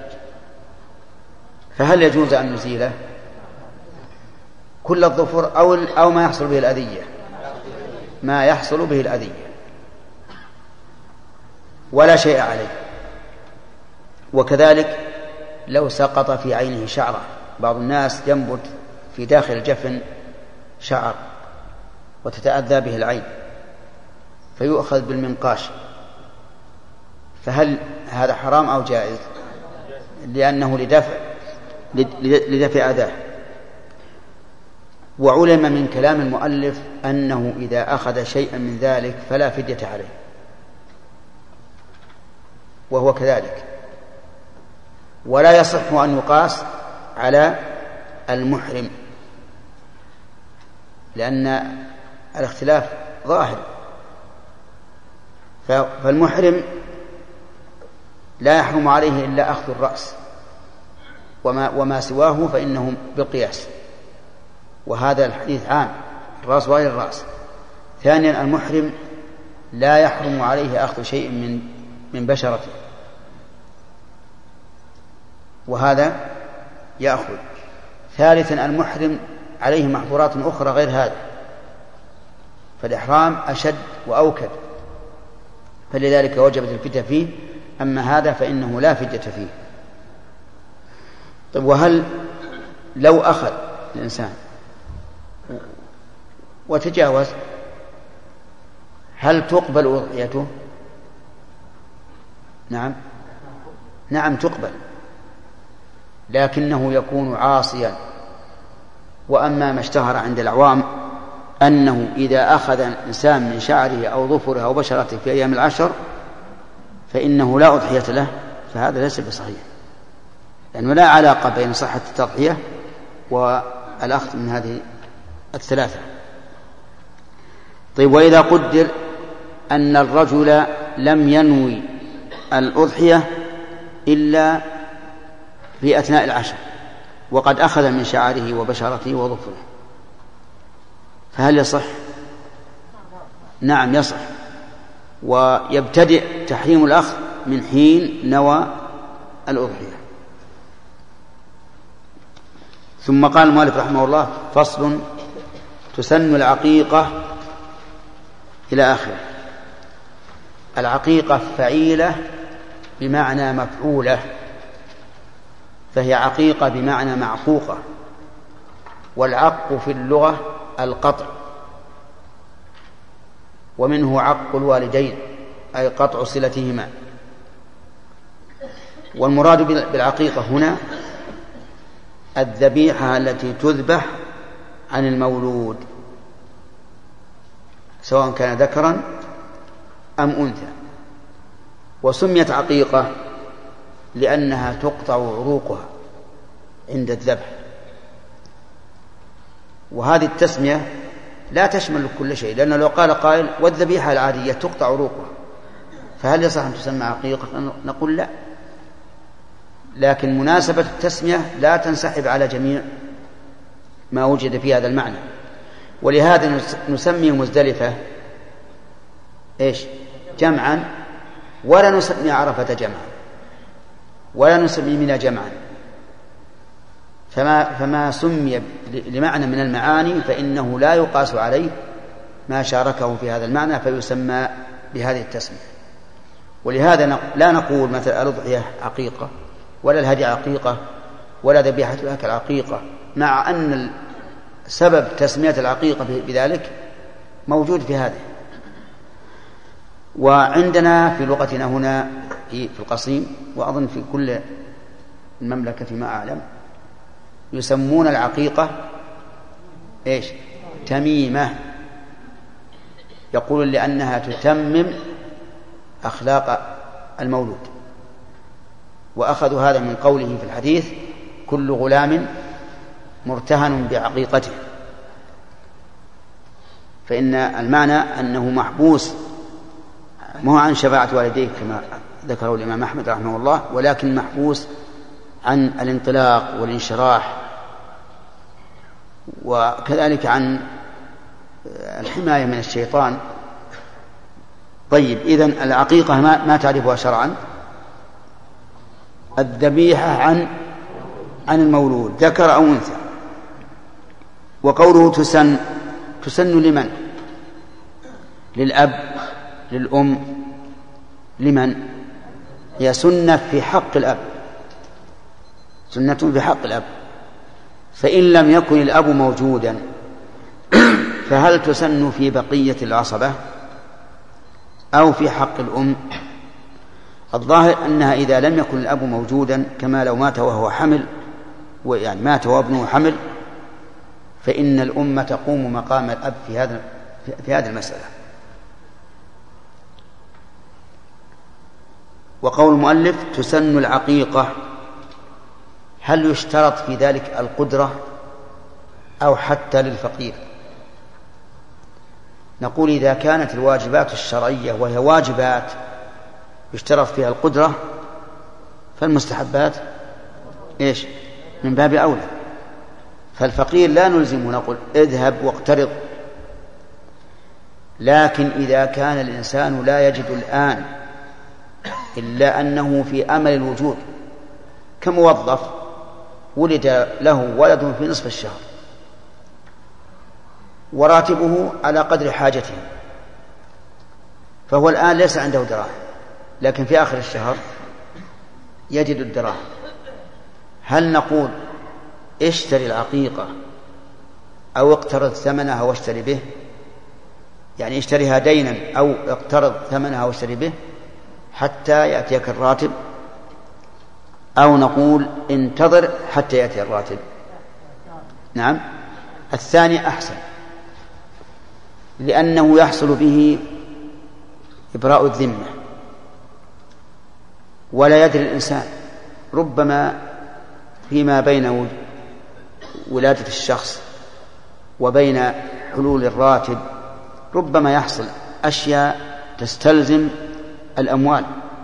فهل يجوز أن نزيله كل الظفر أو, أو ما يحصل به الأذية؟ ما يحصل به الأذية ولا شيء عليه. وكذلك لو سقط في عينه شعرة، بعض الناس ينبت في داخل الجفن شعر وتتأذى به العين فيؤخذ بالمنقاش، فهل هذا حرام أو جائز؟ لأنه لدفع لدفع أذاه. وعلم من كلام المؤلف أنه إذا أخذ شيئا من ذلك فلا فدية عليه، وهو كذلك. ولا يصح أن يقاس على المحرم، لأن الاختلاف ظاهر. فالمحرم لا يحرم عليه إلا أخذ الرأس، وما, وما سواه فإنه بالقياس، وهذا الحديث عام، الرأس وغير الرأس. ثانيا المحرم لا يحرم عليه أخذ شيء من من بشرته، وهذا يأخذ. ثالثا المحرم عليه محظورات أخرى غير هذا، فالإحرام أشد وأوكد، فلذلك وجبت الفدية فيه. أما هذا فإنه لا فدية فيه. طيب وهل لو أخذ الإنسان وتجاوز هل تقبل أضحيته؟ نعم نعم تقبل، لكنه يكون عاصيا. وأما ما اشتهر عند العوام أنه إذا أخذ الإنسان من شعره أو ظفره أو بشرته في أيام العشر فإنه لا أضحية له، فهذا ليس بصحيح، لأنه لا علاقة بين صحة التضحية والأخذ من هذه الثلاثة. طيب وإذا قدر أن الرجل لم ينوي الأضحية إلا في أثناء العشر وقد أخذ من شعره وبشرته وظفره، فهل يصح؟ نعم يصح، ويبتدئ تحريم الأخذ من حين نوى الأضحية. ثم قال المؤلف رحمه الله: فصل: تسن العقيقة إلى آخره. العقيقة فعيلة بمعنى مفعولة، فهي عقيقة بمعنى معقوقة. والعق في اللغة القطع، ومنه عق الوالدين أي قطع صلتهما. والمراد بالعقيقة هنا الذبيحة التي تذبح عن المولود، سواء كان ذكرا أم أنثى. وسميت عقيقة لأنها تقطع عروقها عند الذبح. وهذه التسمية لا تشمل كل شيء، لأنه لو قال قائل والذبيحة العادية تقطع عروقها فهل يصح أن تسمى عقيقة؟ نقول لا، لكن مناسبة التسمية لا تنسحب على جميع ما وجد في هذا المعنى. ولهذا نسمي مزدلفة إيش؟ جمعا، ولا نسمي عرفة جمعا، ولا نسمي منى جمعا. فما, فما سمي لمعنى من المعاني فإنه لا يقاس عليه ما شاركه في هذا المعنى فيسمى بهذه التسمية. ولهذا لا نقول مثل الأضحية عقيقة، ولا الهدي عقيقة، ولا ذبيحة الأكل عقيقة، مع أن سبب تسمية العقيقة بذلك موجود في هذا. وعندنا في لغتنا هنا في القصيم، وأظن في كل المملكة فيما أعلم، يسمون العقيقة إيش؟ تميمة. يقول لأنها تتمم أخلاق المولود، وأخذوا هذا من قوله في الحديث كل غلام مرتهن بعقيقته، فإن المعنى أنه محبوس مو عن شفاعة والديه كما ذكره الإمام أحمد رحمه الله، ولكن محبوس عن الانطلاق والانشراح، وكذلك عن الحماية من الشيطان. طيب، إذن العقيقة ما, ما تعرفها شرعا؟ الذبيحة عن عن المولود ذكر أو أنثى. وقوله تسن، تسن لمن؟ للأب، للأم، لمن؟ هي سنة في حق الأب، سنة في حق الأب. فإن لم يكن الأب موجودا فهل تسن في بقية العصبة أو في حق الأم؟ الظاهر أنها إذا لم يكن الأب موجودا، كما لو مات وهو حمل، ويعني مات وابنه حمل، فإن الأم تقوم مقام الأب في هذا في هذه المسألة. وقول المؤلف تسن العقيقة، هل يشترط في ذلك القدرة أو حتى للفقير؟ نقول إذا كانت الواجبات الشرعية وهي واجبات يشترط فيها القدرة، فالمستحبات إيش؟ من باب أولى. فالفقير لا نلزمه نقول اذهب واقترض، لكن إذا كان الإنسان لا يجد الآن إلا أنه في أمل الوجود، كموظف ولد له ولد في نصف الشهر وراتبه على قدر حاجته، فهو الآن ليس عنده دراهم، لكن في آخر الشهر يجد الدراهم، هل نقول اشتري العقيقة أو اقترض ثمنها واشتري به؟ يعني اشتريها دينا أو اقترض ثمنها واشتري به حتى يأتيك الراتب، أو نقول انتظر حتى يأتي الراتب؟ نعم، الثاني أحسن، لأنه يحصل به إبراء الذمة، ولا يدري الإنسان، ربما فيما بين ولادة الشخص وبين حلول الراتب ربما يحصل أشياء تستلزم الأموال،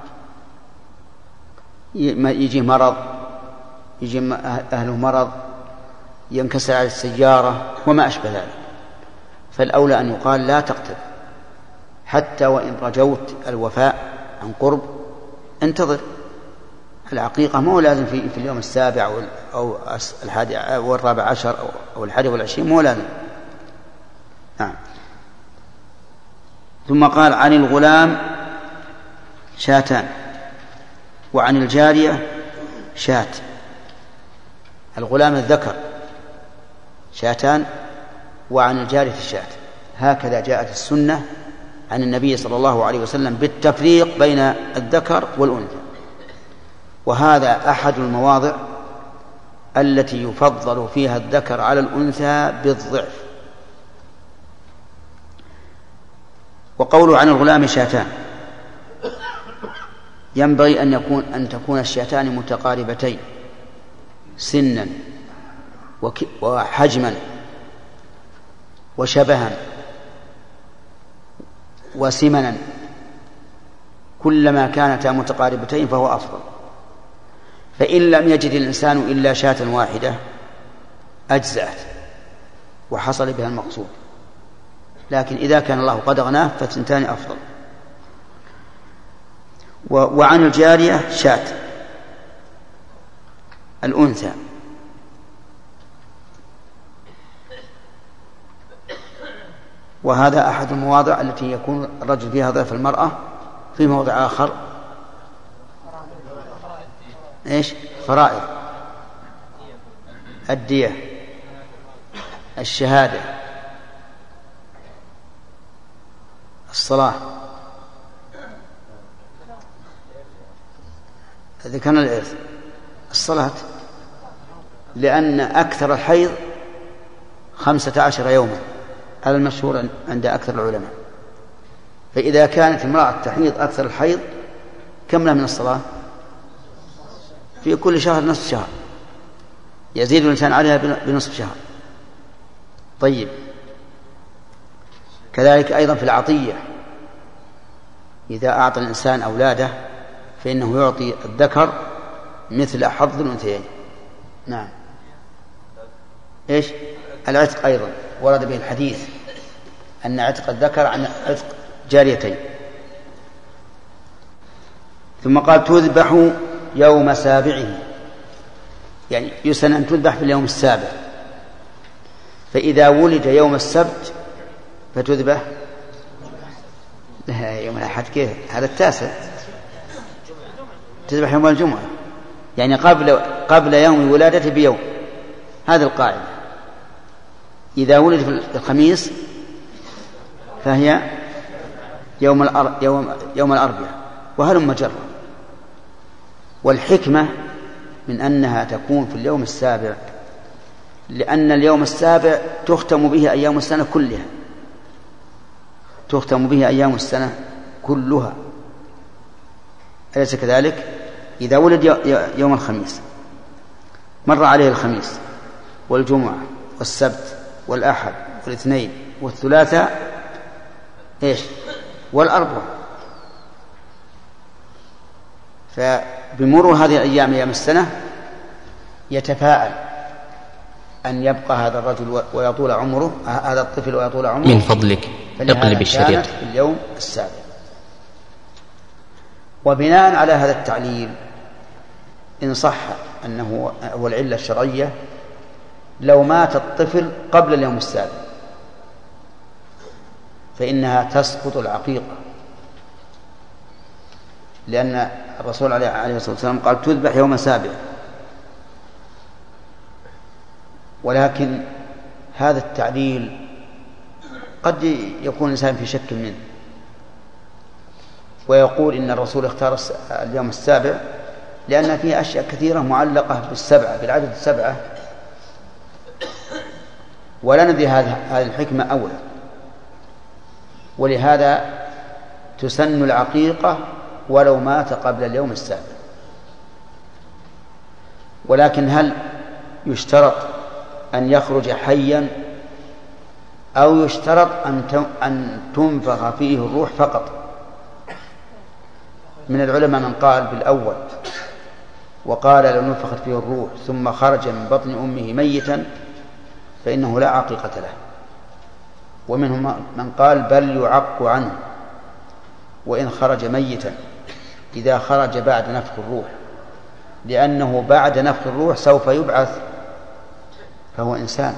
يجي مرض، يجي أهله مرض، ينكسر على السيارة وما أشبه ذلك. فالأولى أن يقال لا تقتل حتى وإن رجوت الوفاء عن قرب، انتظر. العقيقة مو لازم في, في اليوم السابع أو الحادي أو الرابع عشر أو, أو الحادي والعشرين، مو لازم. نعم. ثم قال عن الغلام شاتان وعن الجارية شات. الغلام الذكر شاتان وعن الجارية شات، هكذا جاءت السنة عن النبي صلى الله عليه وسلم بالتفريق بين الذكر والأنثى، وهذا أحد المواضع التي يفضل فيها الذكر على الأنثى بالضعف. وقوله عن الغلام شاتان، ينبغي أن يكون أن تكون الشاتان متقاربتين سنا وحجما وشبها وسمنا، كلما كانتا متقاربتين فهو أفضل. فإن لم يجد الإنسان إلا شاة واحدة أجزأت وحصل بها المقصود، لكن إذا كان الله قد أغناه فالثنتان أفضل. وعن الجارية شاة الأنثى، وهذا أحد المواضع التي يكون الرجل فيها ضعف المرأة. في موضع آخر إيش؟ فرائض، الدية، الشهادة، الصلاة، ذكرنا الإرث، الصلاة، لأن أكثر الحيض خمسة عشر يوما على المشهور عند أكثر العلماء. فإذا كانت امرأة تحيض أكثر الحيض كم لها من الصلاة؟ في كل شهر نصف شهر، يزيد الإنسان عليها بنصف شهر. طيب، كذلك أيضا في العطية، إذا أعطى الإنسان أولاده فإنه يعطي الذكر مثل حظ الأنثيين. نعم. إيش؟ العتق أيضا ورد به الحديث أن عتق الذكر عن عتق جاريتين. ثم قال تذبح يوم سابعه، يعني يسن أن تذبح في اليوم السابع، فإذا ولد يوم السبت فتذبح لا يوم الأحد، كيف هذا التاسع؟ تذبح يوم الجمعة، يعني قبل قبل يوم ولادته بيوم. هذه القاعدة. إذا ولد في الخميس فهي يوم الأر... يوم يوم الأربعاء، وهلم جرا. والحكمة من أنها تكون في اليوم السابع، لأن اليوم السابع تختم به أيام السنة كلها، تختم به أيام السنة كلها، أليس كذلك؟ إذا ولد يوم الخميس مر عليه الخميس والجمعة والسبت والأحد والاثنين والثلاثاء إيش؟ والأربعاء. فبمرور هذه الأيام أيام السنة يتفاءل أن يبقى هذا الرجل ويطول عمره، هذا الطفل ويطول عمره. من فضلك اقلب الشريط. في اليوم السابع. وبناء على هذا التعليل إن صح أنه هو العلة الشرعية، لو مات الطفل قبل اليوم السابع فإنها تسقط العقيقة، لأن الرسول عليه الصلاة والسلام قال تذبح يوم سابع. ولكن هذا التعليل قد يكون الإنسان في شك منه، ويقول إن الرسول اختار اليوم السابع لأن فيه أشياء كثيرة معلقة بالسبعة، بالعدد السبعة، ولا ندري هذه الحكمة أولا. ولهذا تسن العقيقة ولو مات قبل اليوم السابع. ولكن هل يشترط أن يخرج حيا أو يشترط أن تنفخ فيه الروح فقط؟ من العلماء من قال بالأول وقال لو نفخت فيه الروح ثم خرج من بطن أمه ميتا فإنه لا عقيقة له. ومنهم من قال بل يعق عنه وإن خرج ميتا إذا خرج بعد نفخ الروح، لأنه بعد نفخ الروح سوف يبعث فهو إنسان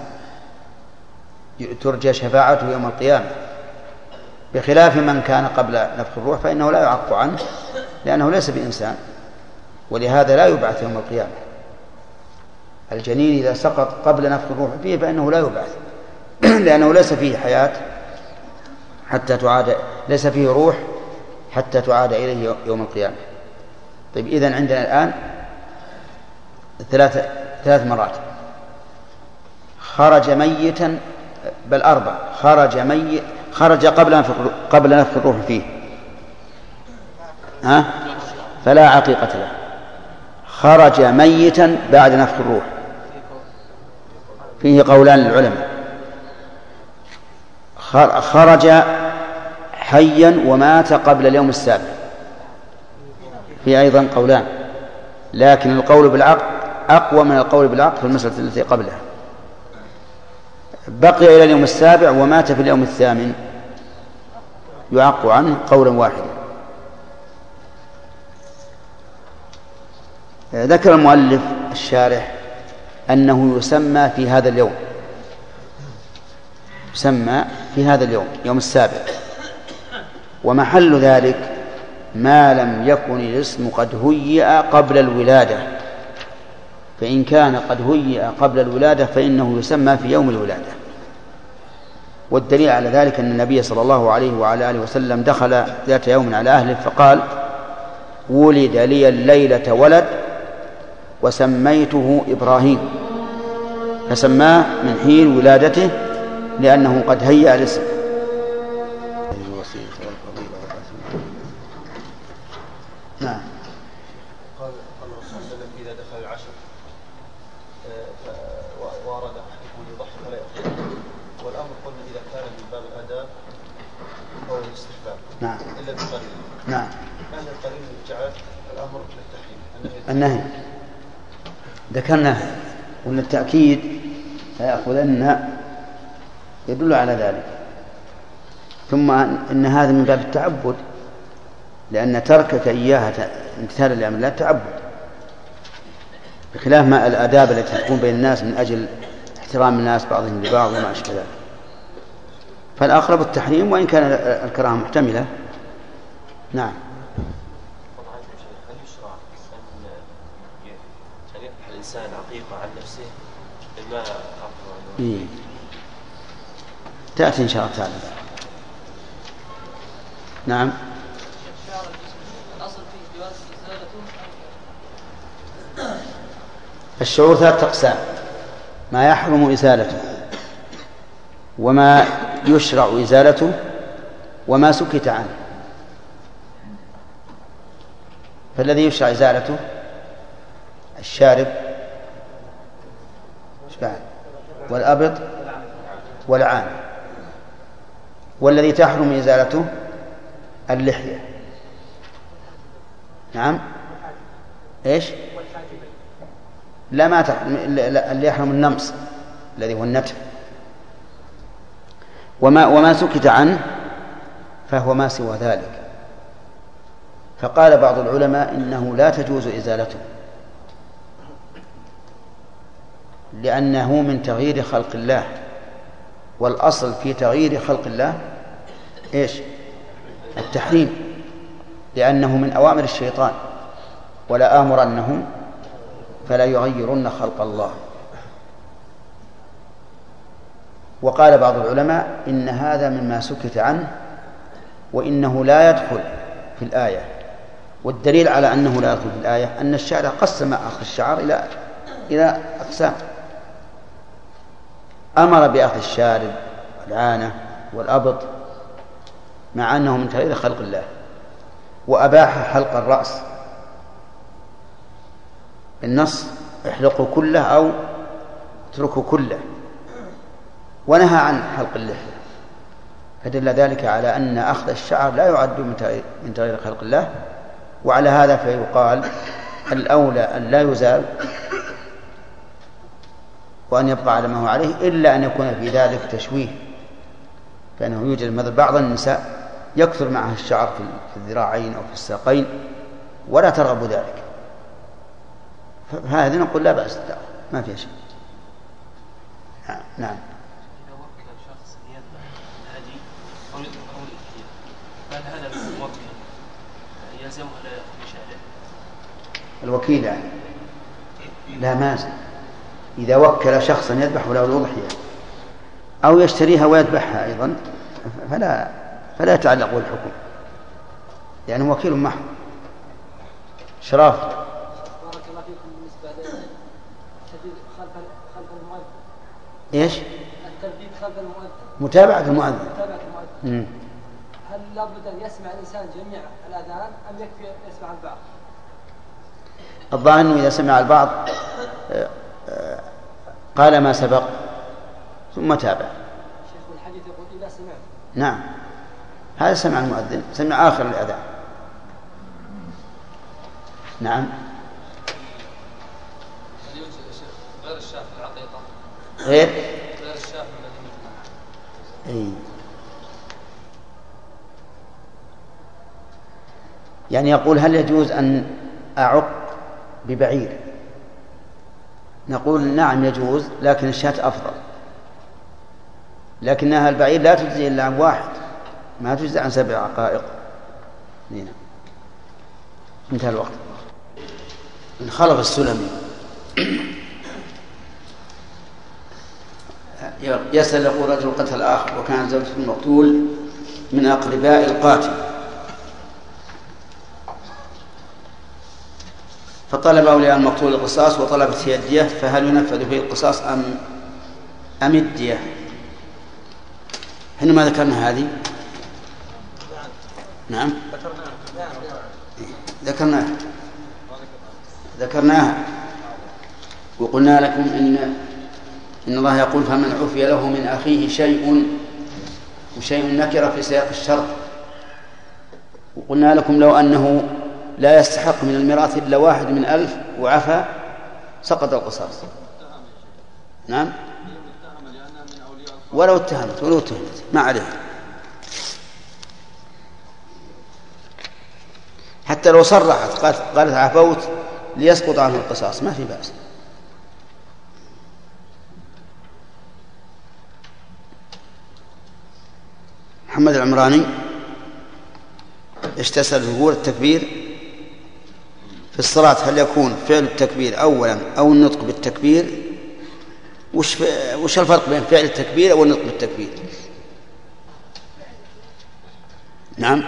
ترجى شفاعته يوم القيامة، بخلاف من كان قبل نفخ الروح فإنه لا يعق عنه لأنه ليس بإنسان، ولهذا لا يبعث يوم القيامة. الجنين إذا سقط قبل نفخ الروح فيه فإنه لا يبعث لأنه ليس فيه حياة حتى تعاد، ليس فيه روح حتى تعاد إليه يوم القيامة. طيب، إذن عندنا الآن ثلاث ثلاث مرات: خرج ميتا، بل أربع: خرج ميت، خرج قبل نفخ قبل نفخ الروح فيه ها فلا عقيقة له. خرج ميتا بعد نفخ الروح فيه قولان للعلماء. خرج حيا ومات قبل اليوم السابع فيه أيضا قولان، لكن القول بالعقل أقوى من القول بالعقل في المسألة التي قبلها. بقي إلى اليوم السابع ومات في اليوم الثامن يعق عنه قولا واحدا. ذكر المؤلف الشارح أنه يسمى في هذا اليوم، يسمى في هذا اليوم يوم السابع، ومحل ذلك ما لم يكن الاسم قد هيئ قبل الولادة، فإن كان قد هيئ قبل الولادة فإنه يسمى في يوم الولادة. والدليل على ذلك أن النبي صلى الله عليه وعلى آله وسلم دخل ذات يوم على أهله فقال: ولد لي الليلة ولد وسميته إبراهيم، فسماه من حين ولادته لأنه قد هيأ الاسم. إذا دخل العشر وارد أحدكم يضحي فلا يأخذ، والأمر قلنا إذا كان من باب الآداب أو الاستحباب نعم إلا بقليل. نعم. أهل القليل جعل الأمر للتحريم. النهي ذكرنا وأن التأكيد فيأخذن يدل على ذلك. ثم إن هذا من باب التعبد، لأن تركك إياها امتثالا لأمر الله تعبد، بخلاف ما الآداب التي تكون بين الناس من أجل احترام الناس بعضهم لبعض وما أشبه ذلك. فالأقرب التحريم وإن كان الكراهة محتملة. نعم. هل يشرع أن يذبح الإنسان عقيقة عن نفسه بما أفضل؟ إيه. تأتي إن شاء الله تعالى. نعم. الشعور ثلاثة أقسام: ما يحرم إزالته، وما يشرع إزالته، وما سكت عنه. فالذي يشرع إزالته الشارب والأبط والعان، والذي تحرم إزالته اللحية. نعم. إيش؟ لا ما تحرم، اللي يحرم النمص الذي هو النتف. وما وما سكت عنه فهو ما سوى ذلك. فقال بعض العلماء إنه لا تجوز إزالته، لأنه من تغيير خلق الله، والأصل في تغيير خلق الله إيش؟ التحريم، لأنه من أوامر الشيطان: ولا آمرنهم فلا يغيرن خلق الله. وقال بعض العلماء إن هذا مما سكت عنه، وإنه لا يدخل في الآية. والدليل على أنه لا يدخل في الآية أن الشارع قسم أخذ الشعر إلى إلى أقسام: أمر بأخذ الشارب والعانة والأبط مع أنه من تغيير خلق الله، وأباح حلق الرأس بالنص: احلقوا كله أو اتركوا كله، ونهى عن حلق اللحية. فدل ذلك على أن أخذ الشعر لا يعد من تغيير خلق الله. وعلى هذا فيقال الأولى أن لا يزال وأن يبقى على ما هو عليه، إلا أن يكون في ذلك تشويه، فإنه يوجد مثل بعض النساء يكثر معها الشعر في الذراعين أو في الساقين ولا ترغب ذلك، فهذا نقول لا بأس، ما فيها شيء. نعم. إذا وكل شخص يذبح الهدي أو أو الأضحية، فهل هذا الموكل يلزمه لا يأخذ بشهادة؟ الوكيل يعني لا مازل. إذا وكل شخصا يذبح له الأضحية أو يشتريها ويذبحها أيضا فلا فلا يتعلق بالحكم، يعني يعني وكيل محض. شراف. بارك الله فيكم. بالنسبة للتدبير خلف خلف المؤذن، إيش؟ التدبير خلف المؤذن، متابعة المؤذن. متابعة المؤذن. مم. هل لابد أن يسمع الإنسان جميع الأذان أم يكفي يسمع البعض؟ الظاهر أنه إذا سمع البعض قال ما سبق ثم تابع. شيخ الحديث يقول إذا سمعت. نعم، هذا سمع المؤذن، سمع آخر الأذان. نعم. غير الشاف العقيقة. غير غير الشاف الذي أي. يعني يقول هل يجوز أن أعق ببعير؟ نقول نعم يجوز، لكن الشاة أفضل، لكنها البعير لا تجزي إلا عن واحد، ما تجزي عن سبع عقائق. هنا انتهى الوقت. من خلف السلمي يسأل يقول رجل قتل آخر وكان زوجة المقتول من أقرباء القاتل، فطلب أولياء المقتول القصاص وطلبت هي الدية، فهل ينفذ فيه القصاص أم أم الدية؟ هنا ما ذكرنا هذه. نعم ذكرناها ذكرناها وقلنا لكم إن إن الله يقول فمن عفي له من أخيه شيء، وشيء نكرة في سياق الشرط. وقلنا لكم لو أنه لا يستحق من الميراث إلا واحد من ألف وعفى سقط القصاص. نعم، ولو اتهمت ولو اتهمت ما عليه، حتى لو صرحت قالت, قالت عفوت ليسقط عنه القصاص ما في بأس. محمد العمراني ايش تسأل؟ يقول التكبير في الصلاة هل يكون فعل التكبير أولا أو النطق بالتكبير؟ وش, وش الفرق بين فعل التكبير أو النطق بالتكبير؟ نعم،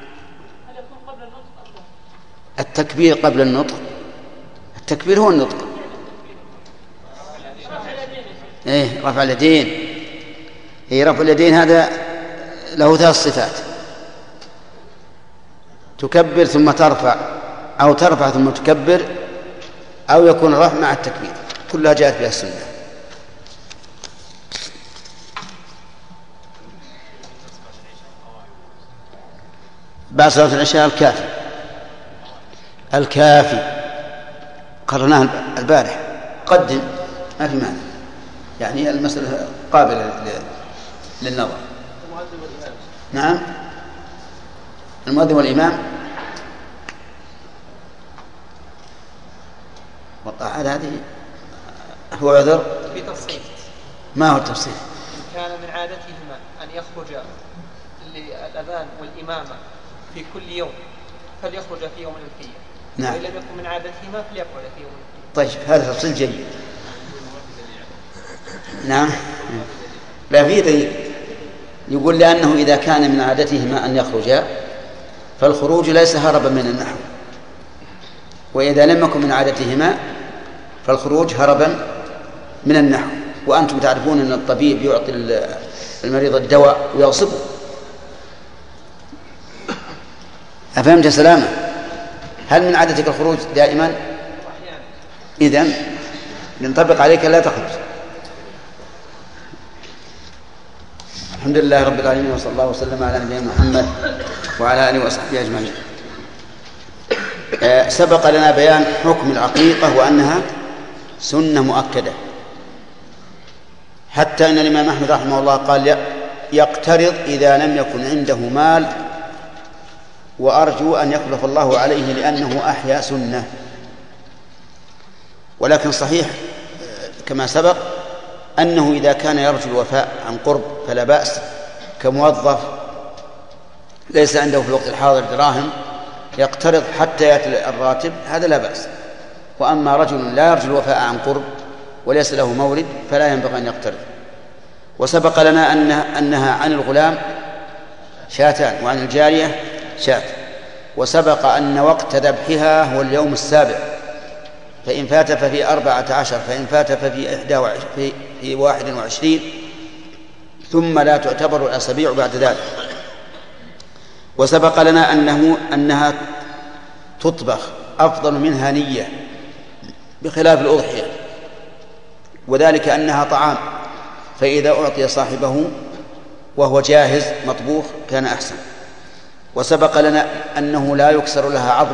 التكبير قبل النطق. التكبير هو النطق. ايه رفع اليدين. ايه رفع اليدين هذا له ثلاث صفات: تكبر ثم ترفع، أو ترفع ثم تكبر، أو يكون الرفع مع التكبير، كلها جاءت بها السنة. بعد صلاة العشاء الكافي الكافي قررناه البارح، قدم ما في مانع، يعني المسألة قابلة للنظر. نعم، المؤذن والإمام والطاعات هذه هو عذر في تفصيل. ما هو التفصيل؟ كان من عادتهما أن يخرج للأذان والإمامة في كل يوم فليخرج في يوم الألفية. نعم. وإن لم يكن من عادتهما فليقعد في يوم الألفية. طيب هذا تفصيل جيد. نعم، لا في دليل يقول لأنه إذا كان من عادتهما أن يخرجا فالخروج ليس هربا من النحو، وإذا لم يكن من عادتهما فالخروج هربا من النحو. وأنتم تعرفون أن الطبيب يعطي المريض الدواء ويغصبه. أفهمت سلامة؟ هل من عادتك الخروج دائما؟ إذن ينطبق عليك لا تخرج. الحمد لله رب العالمين، وصلى الله وسلم على نبينا محمد وعلى آله وصحبه أجمعين. أه سبق لنا بيان حكم العقيقة وأنها سنة مؤكدة، حتى أن الإمام أحمد رحمه الله قال يقترض إذا لم يكن عنده مال، وأرجو أن يخلف الله عليه لأنه أحيا سنة. ولكن صحيح كما سبق أنه إذا كان يرجو الوفاء عن قرب فلا بأس، كموظف ليس عنده في الوقت الحاضر دراهم يقترض حتى يأتي الراتب، هذا لا بأس. وأما رجل لا يرجو الوفاء عن قرب وليس له مورد فلا ينبغي أن يقترض. وسبق لنا أنها, أنها عن الغلام شاتان وعن الجارية شات. وسبق أن وقت ذبحها هو اليوم السابع، فإن فات ففي أربعة عشر، فإن فات ففي إحدى وعشرين، في واحد وعشرين، ثم لا تعتبر الأسابيع بعد ذلك. وسبق لنا أنه أنها تطبخ أفضل منها نية بخلاف الأضحية، وذلك أنها طعام، فإذا أعطي صاحبه وهو جاهز مطبوخ كان أحسن. وسبق لنا أنه لا يكسر لها عظم،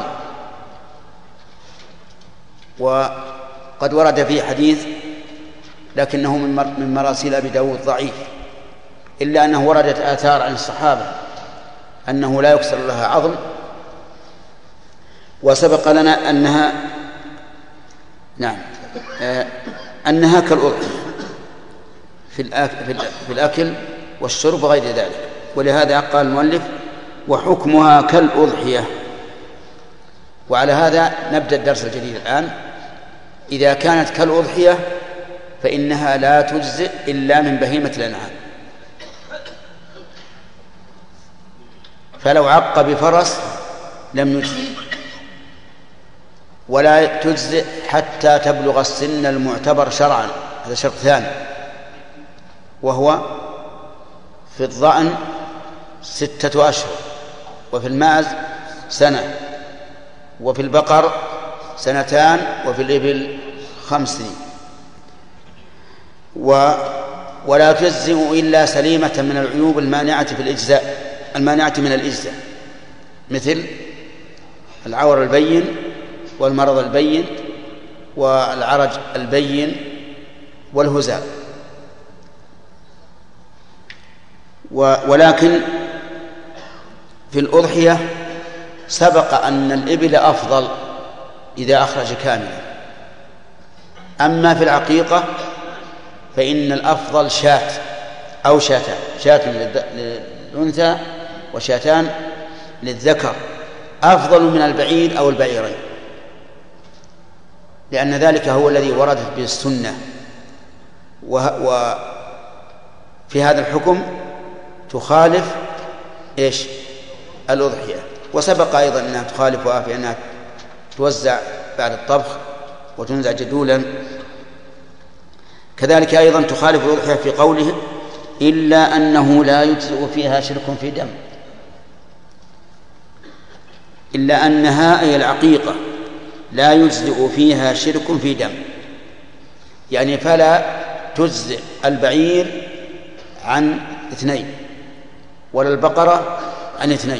وقد ورد فيه حديث لكنه من مراسيل أبي داود ضعيف، إلا أنه وردت آثار عن الصحابة أنه لا يكسر لها عظم. وسبق لنا أنها نعم آه أنها كالأضحية في الأكل, في الأكل والشرب وغير ذلك. ولهذا قال المؤلف وحكمها كالأضحية. وعلى هذا نبدأ الدرس الجديد الآن. إذا كانت كالأضحية فإنها لا تجزئ إلا من بهيمة الأنعام، فلو عق بفرس لم يجزئ، ولا تجزئ حتى تبلغ السن المعتبر شرعا، هذا شرط ثاني، وهو في الضأن ستة أشهر، وفي الماعز سنة، وفي البقر سنتان، وفي الإبل خمس سنين. و ولا تجزئ إلا سليمة من العيوب المانعة في الإجزاء المانعة من الإجزاء، مثل العور البين والمرض البين والعرج البين والهزال. ولكن في الأضحية سبق أن الإبل أفضل إذا أخرج كاملا، أما في العقيقة فإن الأفضل شاة أو شاتان، شاة للأنثى وشاتان للذكر، أفضل من البعير أو البعيرين، لأن ذلك هو الذي وردت به السنة. وفي هذا الحكم تخالف إيش؟ الأضحية. وسبق أيضا أنها تخالفها في أنها توزع بعد الطبخ وتنزع جدولا. كذلك أيضا تخالف الأضحية في قوله إلا أنه لا يجزئ فيها شرك في دم، إلا أنها أي العقيقة لا يجزئ فيها شرك في دم، يعني فلا تجزئ البعير عن اثنين ولا البقرة عن اثنين،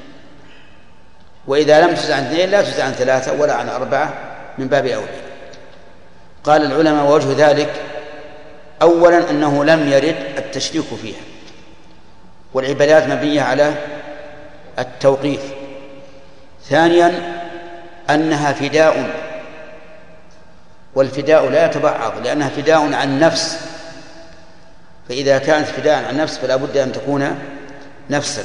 وإذا لم تجزئ عن اثنين لا تجزئ عن ثلاثة ولا عن أربعة من باب أولى. قال العلماء وجه ذلك أولا أنه لم يرد التشريك فيها، والعبادات مبنية على التوقيف. ثانيا أنها فداء، والفداء لا يتبعض لأنها فداء عن نفس، فإذا كانت فداء عن نفس فلا بد أن تكون نفسا.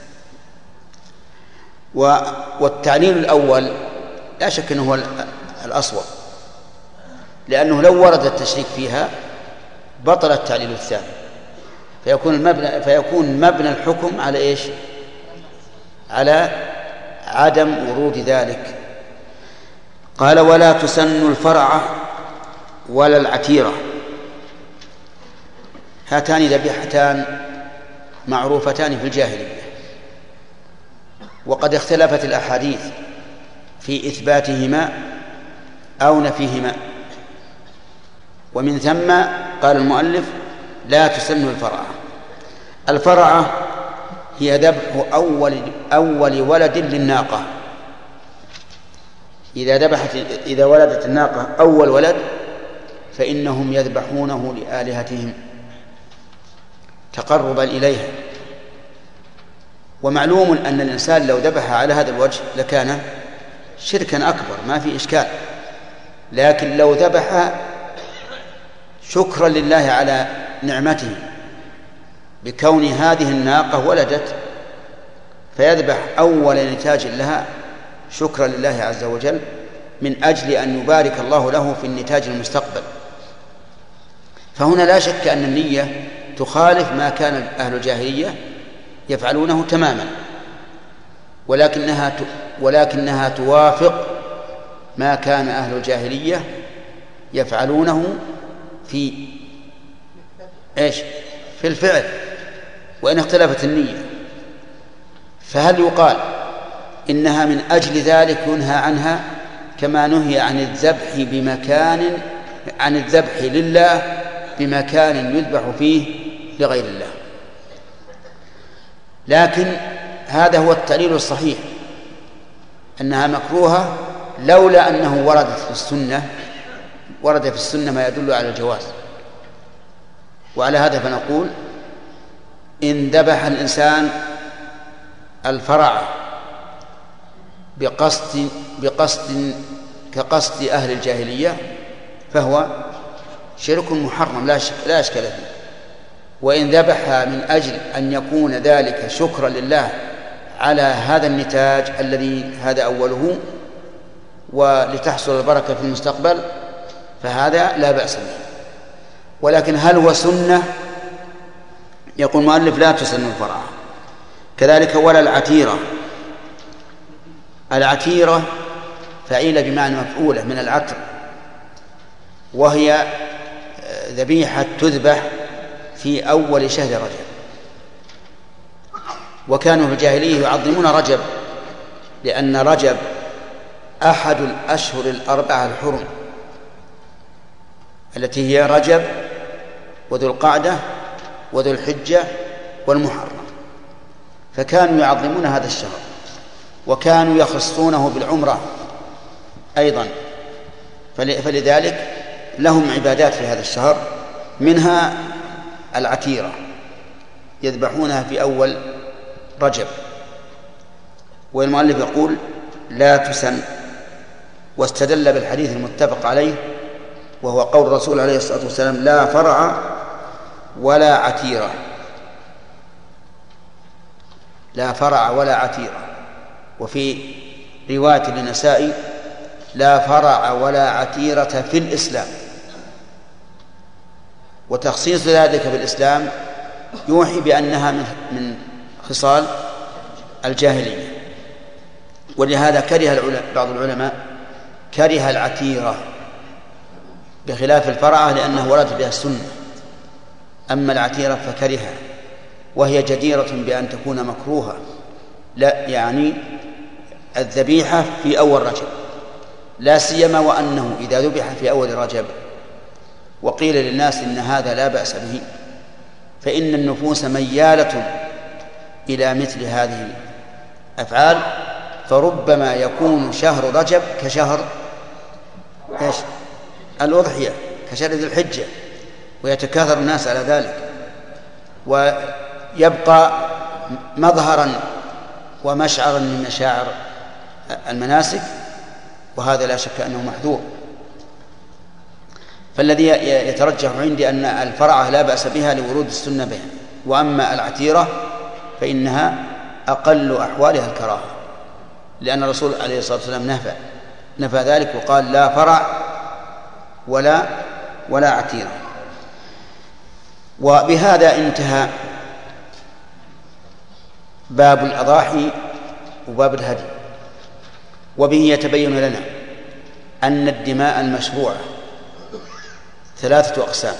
والتعليل الأول لا شك أنه هو الأصوب، لأنه لو ورد التشريك فيها بطل التعليل الثاني، فيكون المبنى فيكون مبنى الحكم على إيش؟ على عدم ورود ذلك. قال ولا تسن الفرعة ولا العتيرة، هاتان ذبيحتان معروفتان في الجاهلية، وقد اختلفت الأحاديث في إثباتهما أو نفيهما، ومن ثم قال المؤلف لا تسن الفرعة. الفرعة هي ذبح أول, أول ولد للناقة، إذا ذبحت إذا ولدت الناقة أول ولد فإنهم يذبحونه لآلهتهم تقربا إليها. ومعلوم أن الإنسان لو ذبح على هذا الوجه لكان شركا أكبر، ما في إشكال، لكن لو ذبح شكرا لله على نعمته بكون هذه الناقة ولدت، فيذبح أول نتاج لها شكرا لله عز وجل من أجل أن يبارك الله له في النتاج المستقبل. فهنا لا شك أن النية تخالف ما كان أهل الجاهلية يفعلونه تماما، ولكنها ولكنها توافق ما كان أهل الجاهلية يفعلونه في إيش؟ في الفعل، وإن اختلفت النية. فهل يقال إنها من أجل ذلك ينهى عنها كما نهي عن الذبح بمكان عن الذبح لله بمكان يذبح فيه لغير الله؟ لكن هذا هو التعليل الصحيح، أنها مكروهة لولا أنه وردت في السنة ورد في السنة ما يدل على الجواز. وعلى هذا فنقول إن ذبح الإنسان الفرع بقصد بقصد كقصد أهل الجاهلية فهو شرك محرم لا شك لا إشكال فيه. وإن ذبح من أجل أن يكون ذلك شكرا لله على هذا النتاج الذي هذا أوله ولتحصل البركة في المستقبل فهذا لا بأس به. ولكن هل هو سنة؟ يقول المؤلف لا تسن الفرعة. كذلك ولا العتيرة. العتيرة فعيلة بمعنى مفعولة من العتر، وهي ذبيحة تذبح في أول شهر رجب، وكانوا في الجاهلية يعظمون رجب لأن رجب أحد الأشهر الأربعة الحرم، التي هي رجب وذو القعدة وذو الحجة والمحرم، فكانوا يعظمون هذا الشهر وكانوا يخصونه بالعمرة أيضا، فلذلك لهم عبادات في هذا الشهر، منها العتيرة يذبحونها في أول رجب. والمؤلف يقول لا تسن، واستدل بالحديث المتفق عليه وهو قول الرسول عليه الصلاة والسلام لا فرع ولا عتيرة، لا فرع ولا عتيرة. وفي رواية للنسائي لا فرع ولا عتيرة في الإسلام. وتخصيص ذلك بالإسلام يوحي بأنها من خصال الجاهلية، ولهذا كره بعض العلماء كره العتيرة بخلاف الفرعة لأنه ورد بها السنة، أما العتيرة فكرهها، وهي جديرة بأن تكون مكروهة، لا يعني الذبيحة في أول رجب، لا سيما وأنه إذا ذبح في أول رجب وقيل للناس إن هذا لا بأس به، فإن النفوس ميالة إلى مثل هذه الأفعال، فربما يكون شهر رجب كشهر إيش؟ الأضحية، كشهر ذي الحجة، ويتكاثر الناس على ذلك ويبقى مظهرا ومشعرا من مشاعر المناسك، وهذا لا شك أنه محذور. فالذي يترجح عندي أن الفرعة لا بأس بها لورود السنة بها، وأما العتيرة فإنها أقل أحوالها الكراهة، لأن الرسول عليه الصلاة والسلام نفى نفى ذلك وقال لا فرع ولا ولا عتيرة. وبهذا انتهى باب الأضاحي وباب الهدي. وبه يتبين لنا أن الدماء المشروعة ثلاثة أقسام: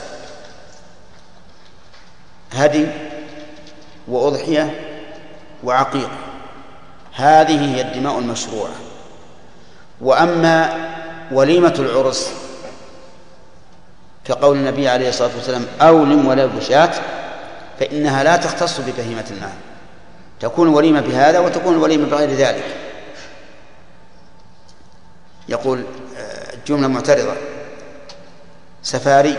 هدي وأضحية وعقيقة. هذه هي الدماء المشروعة. وأما وليمة العرس كقول النبي عليه الصلاة والسلام أولم ولا بشاة، فإنها لا تختص ببهيمة النعم، تكون وليمة بهذا وتكون وليمة بغير ذلك. يقول جملة معترضة: سفاري،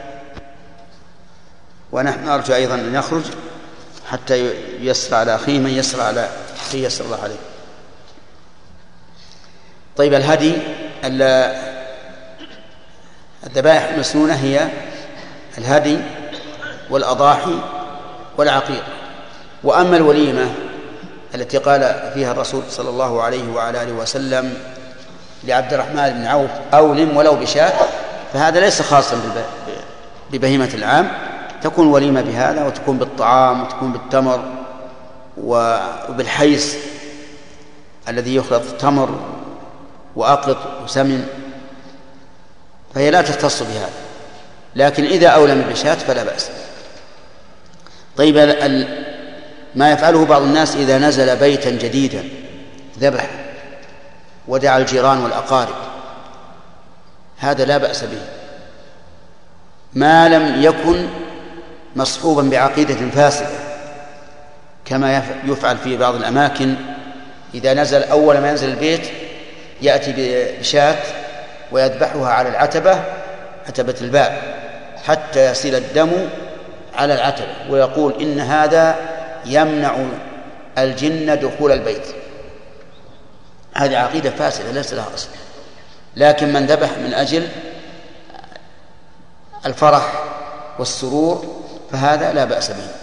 ونحن نرجو أيضا أن يخرج حتى يسر على أخيه من يسر على أخيه يسر الله عليه. طيب، الهدي الذبائح المسنونة هي الهدي والأضاحي والعقيقة. وأما الوليمة التي قال فيها الرسول صلى الله عليه وعلى آله وسلم لعبد الرحمن بن عوف أولم ولو بشاة، فهذا ليس خاصا ببهيمة العام، تكون وليمة بهذا وتكون بالطعام وتكون بالتمر وبالحيس الذي يخلط تمر وأقلط وسمن، فهي لا تختص بهذا. لكن إذا أولم بشاة فلا بأس. طيب، ما يفعله بعض الناس إذا نزل بيتا جديدا ذبح ودعا الجيران والأقارب، هذا لا بأس به ما لم يكن مصحوبا بعقيدة فاسدة، كما يفعل في بعض الأماكن. إذا نزل أول ما ينزل البيت يأتي بشاة ويذبحها على العتبة، عتبة الباب، حتى يسيل الدم على العتبة، ويقول إن هذا يمنع الجن دخول البيت. هذه عقيدة فاسدة ليس لها أصل. لكن من ذبح من أجل الفرح والسرور فهذا لا بأس به.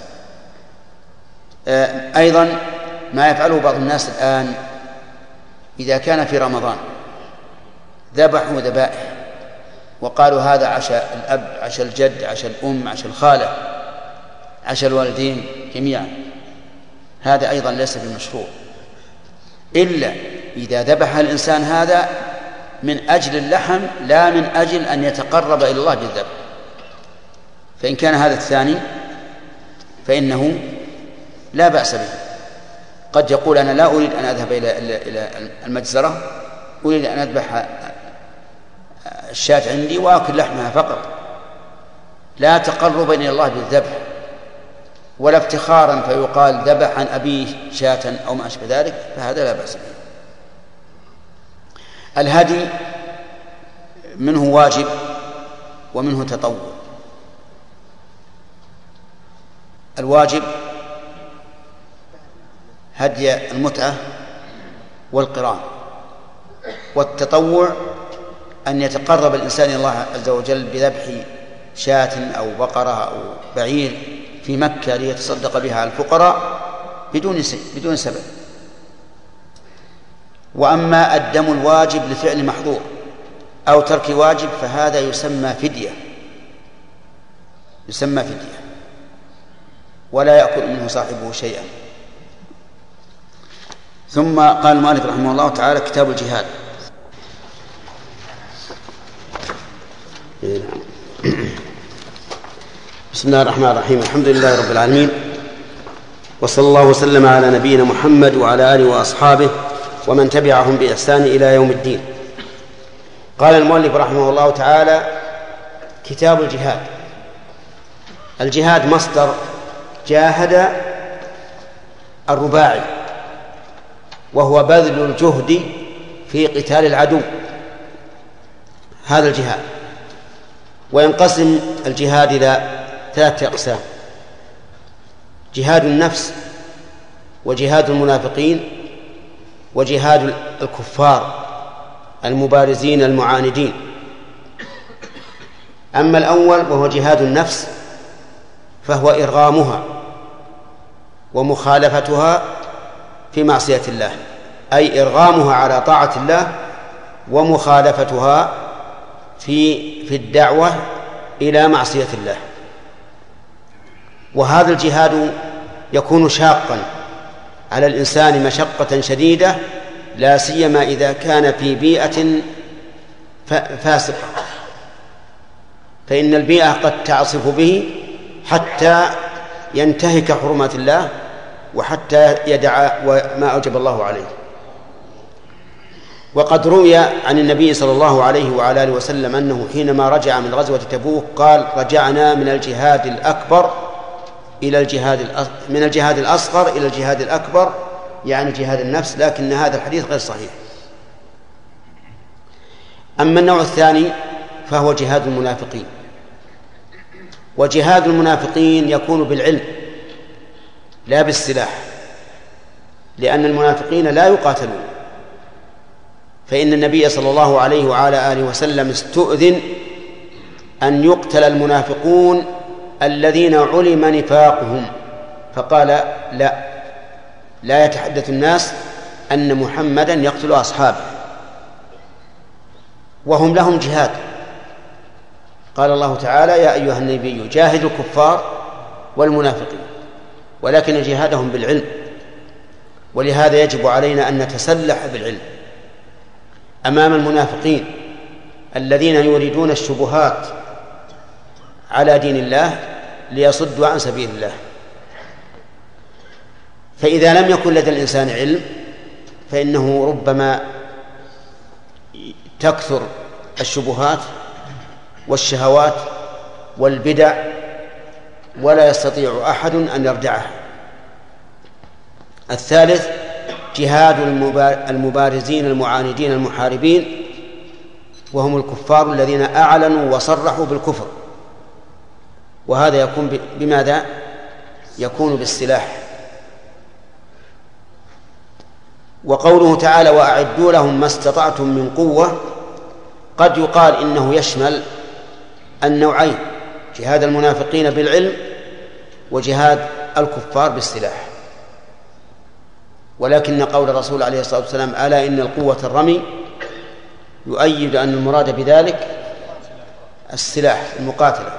أيضا ما يفعله بعض الناس الآن إذا كان في رمضان ذبحوا ذبائح وقالوا هذا عشاء الأب، عشاء الجد، عشاء الأم، عشاء الخالة، عشاء الوالدين جميعا، هذا أيضا ليس بمشروع، إلا إذا ذبح الإنسان هذا من أجل اللحم لا من أجل أن يتقرب إلى الله بالذبح. فإن كان هذا الثاني فإنه لا بأس به. قد يقول أنا لا أريد أن أذهب إلى المجزرة، أريد أن أذبح الشاة عندي وأكل لحمها فقط، لا تقربا إلى الله بالذبح ولا افتخارا فيقال ذبح عن أبيه شاة أو ما أشبه ذلك، فهذا لا بأس به. الهدي منه واجب ومنه تطوع. الواجب هدي المتعة والقران، والتطوع أن يتقرب الإنسان إلى الله عز وجل بذبح شاة أو بقرة أو بعير في مكة ليتصدق بها على الفقراء بدون بدون سبب. وأما الدم الواجب لفعل محظور أو ترك واجب فهذا يسمى فدية، يسمى فدية ولا يأكل منه صاحبه شيئا. ثم قال المؤلف رحمه الله تعالى: كتاب الجهاد. بسم الله الرحمن الرحيم. الحمد لله رب العالمين، وصلى الله وسلم على نبينا محمد وعلى آله وأصحابه ومن تبعهم بإحسان إلى يوم الدين. قال المؤلف رحمه الله تعالى: كتاب الجهاد. الجهاد مصدر جاهد الرباعي، وهو بذل الجهد في قتال العدو، هذا الجهاد. وينقسم الجهاد إلى ثلاثة أقسام: جهاد النفس، وجهاد المنافقين، وجهاد الكفار المبارزين المعاندين. أما الأول وهو جهاد النفس فهو إرغامها ومخالفتها في معصية الله، أي إرغامها على طاعة الله ومخالفتها في في الدعوة إلى معصية الله. وهذا الجهاد يكون شاقا على الإنسان مشقة شديدة، لا سيما إذا كان في بيئة فاسقة، فإن البيئة قد تعصف به حتى ينتهك حرمات الله وحتى يدع ما أوجب الله عليه. وقد روي عن النبي صلى الله عليه وعلى آله وسلم أنه حينما رجع من غزوة تبوك قال: رجعنا من الجهاد الأكبر إلى الجهاد من الجهاد الأصغر إلى الجهاد الأكبر، يعني جهاد النفس، لكن هذا الحديث غير صحيح. أما النوع الثاني فهو جهاد المنافقين. وجهاد المنافقين يكون بالعلم لا بالسلاح، لأن المنافقين لا يقاتلون، فإن النبي صلى الله عليه وعلى آله وسلم استؤذن أن يقتل المنافقون الذين علم نفاقهم، فقال: لا لا يتحدث الناس أن محمدا يقتل أصحابه، وهم لهم جهاد. قال الله تعالى: يا أيها النبي جاهد الكفار والمنافقين، ولكن جهادهم بالعلم، ولهذا يجب علينا أن نتسلح بالعلم أمام المنافقين الذين يريدون الشبهات على دين الله ليصدوا عن سبيل الله. فإذا لم يكن لدى الإنسان علم فإنه ربما تكثر الشبهات والشهوات والبدع ولا يستطيع أحد أن يردعها. الثالث جهاد المبارزين المعاندين المحاربين، وهم الكفار الذين أعلنوا وصرحوا بالكفر، وهذا يكون بماذا؟ يكون بالسلاح. وقوله تعالى: وأعدوا لهم ما استطعتم من قوة، قد يقال إنه يشمل النوعين: جهاد المنافقين بالعلم وجهاد الكفار بالسلاح. ولكن قول الرسول عليه الصلاة والسلام: ألا إن القوة الرمي، يؤيد أن المراد بذلك السلاح المقاتلة.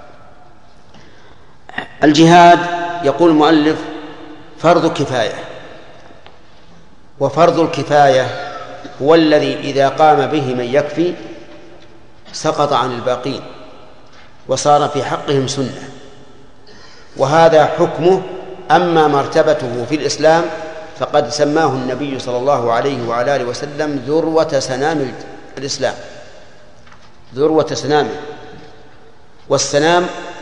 الجهاد يقول المؤلف فرض كفاية، وفرض الكفاية هو الذي إذا قام به من يكفي سقط عن الباقين وصار في حقهم سنة، وهذا حكمه. أما مرتبته في الإسلام فقد سماه النبي صلى الله عليه وعلى آله وسلم ذروة سنام الإسلام، ذروة سنامه. والسنام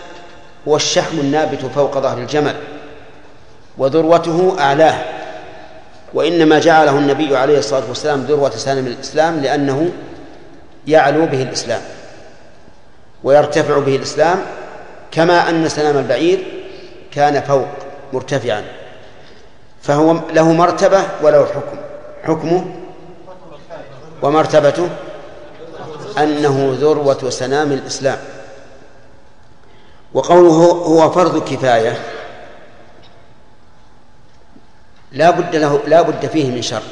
هو الشحم النابت فوق ظهر الجمل وذروته أعلاه، وإنما جعله النبي عليه الصلاة والسلام ذروة سنام الإسلام لأنه يعلو به الإسلام ويرتفع به الإسلام، كما أن سنام البعير كان فوق مرتفعا، فهو له مرتبة وله حكم. حكمه ومرتبته أنه ذروة سنام الإسلام. وقوله هو فرض كفاية لا بد له لا بد فيه من شرط،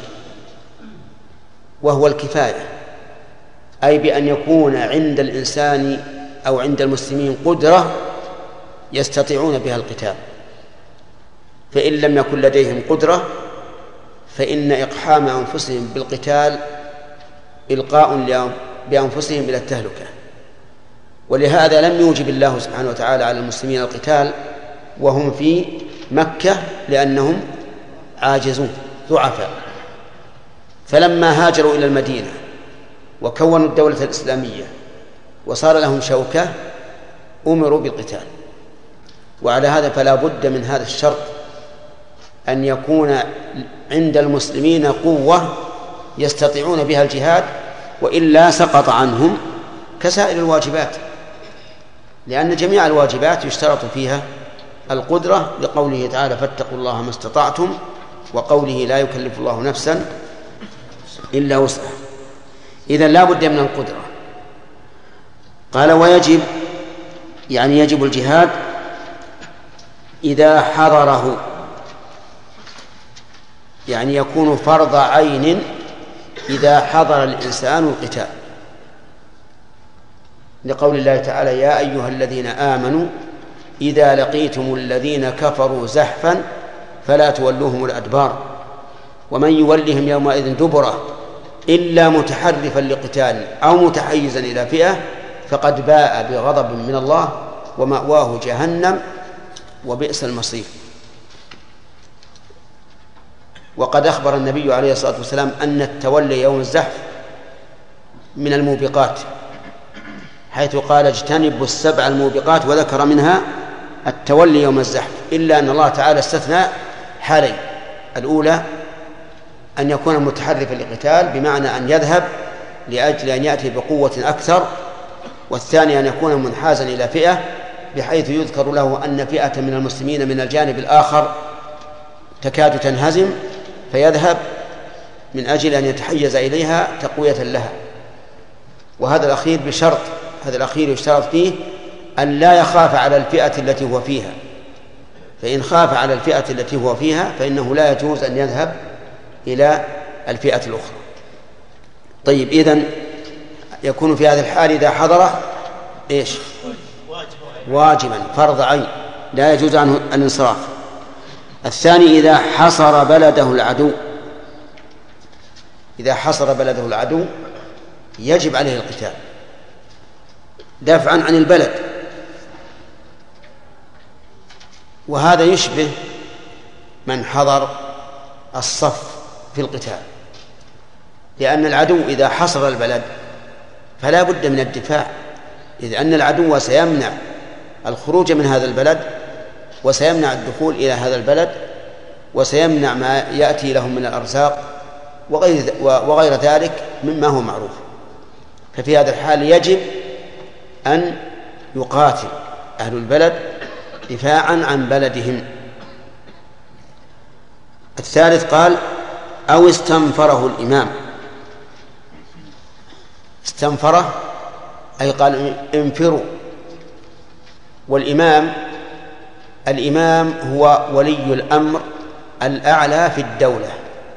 وهو الكفاية، أي بأن يكون عند الإنسان أو عند المسلمين قدرة يستطيعون بها القتال، فإن لم يكن لديهم قدرة فإن إقحام أنفسهم بالقتال إلقاء بأنفسهم إلى التهلكة. ولهذا لم يوجب الله سبحانه وتعالى على المسلمين القتال وهم في مكة لأنهم عاجزون ضعفاء، فلما هاجروا إلى المدينة وكونوا الدولة الإسلامية وصار لهم شوكة أمروا بالقتال. وعلى هذا فلا بد من هذا الشرط أن يكون عند المسلمين قوة يستطيعون بها الجهاد، وإلا سقط عنهم كسائر الواجبات، لأن جميع الواجبات يشترط فيها القدرة، لقوله تعالى فاتقوا الله ما استطعتم، وقوله لا يكلف الله نفسا إلا وسعها. إذن لا بد من القدرة. قال ويجب يعني يجب الجهاد إذا حضره، يعني يكون فرض عين إذا حضر الإنسان القتال، لقول الله تعالى يا أيها الذين آمنوا إذا لقيتم الذين كفروا زحفا فلا تولوهم الأدبار ومن يولهم يومئذ دبره إلا متحرفا لقتال أو متحيزا إلى فئة فقد باء بغضب من الله ومأواه جهنم وبئس المصير. وقد أخبر النبي عليه الصلاة والسلام أن التولي يوم الزحف من الموبقات، حيث قال اجتنبوا السبع الموبقات وذكر منها التولي يوم الزحف، إلا أن الله تعالى استثنى حالين: الأولى أن يكون متحرفا لقتال بمعنى أن يذهب لأجل أن يأتي بقوة أكثر، والثاني أن يكون منحازا إلى فئة بحيث يذكر له أن فئة من المسلمين من الجانب الآخر تكاد تنهزم فيذهب من أجل أن يتحيز إليها تقوية لها. وهذا الأخير بشرط، هذا الأخير يشترط فيه أن لا يخاف على الفئة التي هو فيها، فإن خاف على الفئة التي هو فيها فإنه لا يجوز أن يذهب إلى الفئة الأخرى. طيب، إذن يكون في هذا الحال إذا حضره إيش؟ واجبا فرض عين لا يجوز عنه الانصراف. الثاني إذا حصر بلده العدو، إذا حصر بلده العدو يجب عليه القتال دافعا عن البلد، وهذا يشبه من حضر الصف في القتال، لأن العدو إذا حصر البلد فلا بد من الدفاع، إذ أن العدو سيمنع الخروج من هذا البلد وسيمنع الدخول إلى هذا البلد وسيمنع ما يأتي لهم من الأرزاق وغير, وغير ذلك مما هو معروف. ففي هذا الحال يجب أن يقاتل أهل البلد دفاعا عن بلدهم. الثالث قال أو استنفره الإمام. استنفره أي قال انفروا. والإمام الإمام هو ولي الأمر الأعلى في الدولة،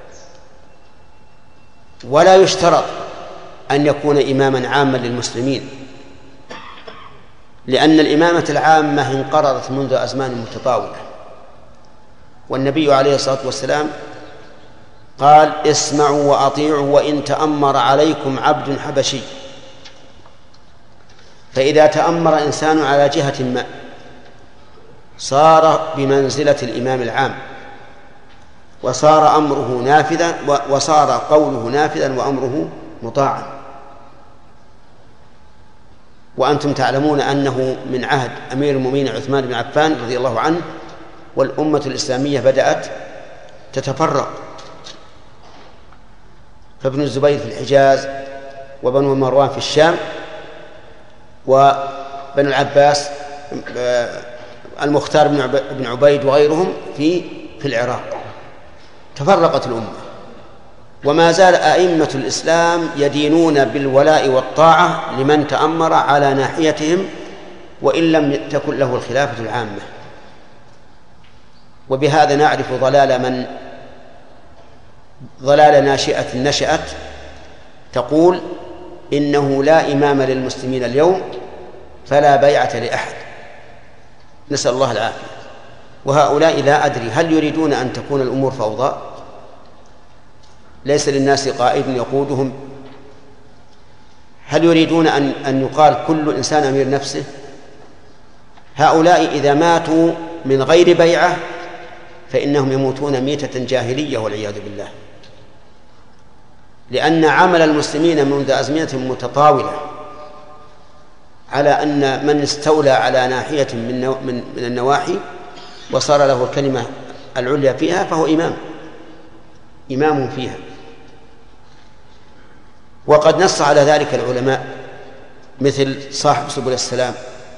ولا يشترط أن يكون إماما عاما للمسلمين، لأن الإمامة العامة انقرضت منذ أزمان متطاولة. والنبي عليه الصلاة والسلام قال اسمعوا وأطيعوا وإن تأمر عليكم عبد حبشي. فإذا تأمر إنسان على جهة ما صار بمنزلة الإمام العام، وصار أمره نافذا وصار قوله نافذا وأمره مطاعا. وأنتم تعلمون أنه من عهد أمير المؤمنين عثمان بن عفان رضي الله عنه والأمة الإسلامية بدأت تتفرق، فابن الزبير في الحجاز، وبنو مروان في الشام، وبنو العباس المختار بن عبيد وغيرهم في في العراق. تفرقت الأمة، وما زال أئمة الإسلام يدينون بالولاء والطاعة لمن تأمر على ناحيتهم وإن لم تكن له الخلافة العامة. وبهذا نعرف ضلال من ضلال ناشئة نشأت تقول إنه لا إمام للمسلمين اليوم فلا بيعة لأحد، نسأل الله العافية. وهؤلاء لا أدري هل يريدون أن تكون الأمور فوضى؟ ليس للناس قائد يقودهم؟ هل يريدون أن أن يقال كل إنسان أمير نفسه؟ هؤلاء إذا ماتوا من غير بيعة فإنهم يموتون ميتة جاهلية والعياذ بالله، لأن عمل المسلمين منذ أزمنة متطاولة على أن من استولى على ناحية من من من النواحي وصار له الكلمة العليا فيها فهو إمام إمام فيها. وقد نص على ذلك العلماء مثل صاحب سبل السلام،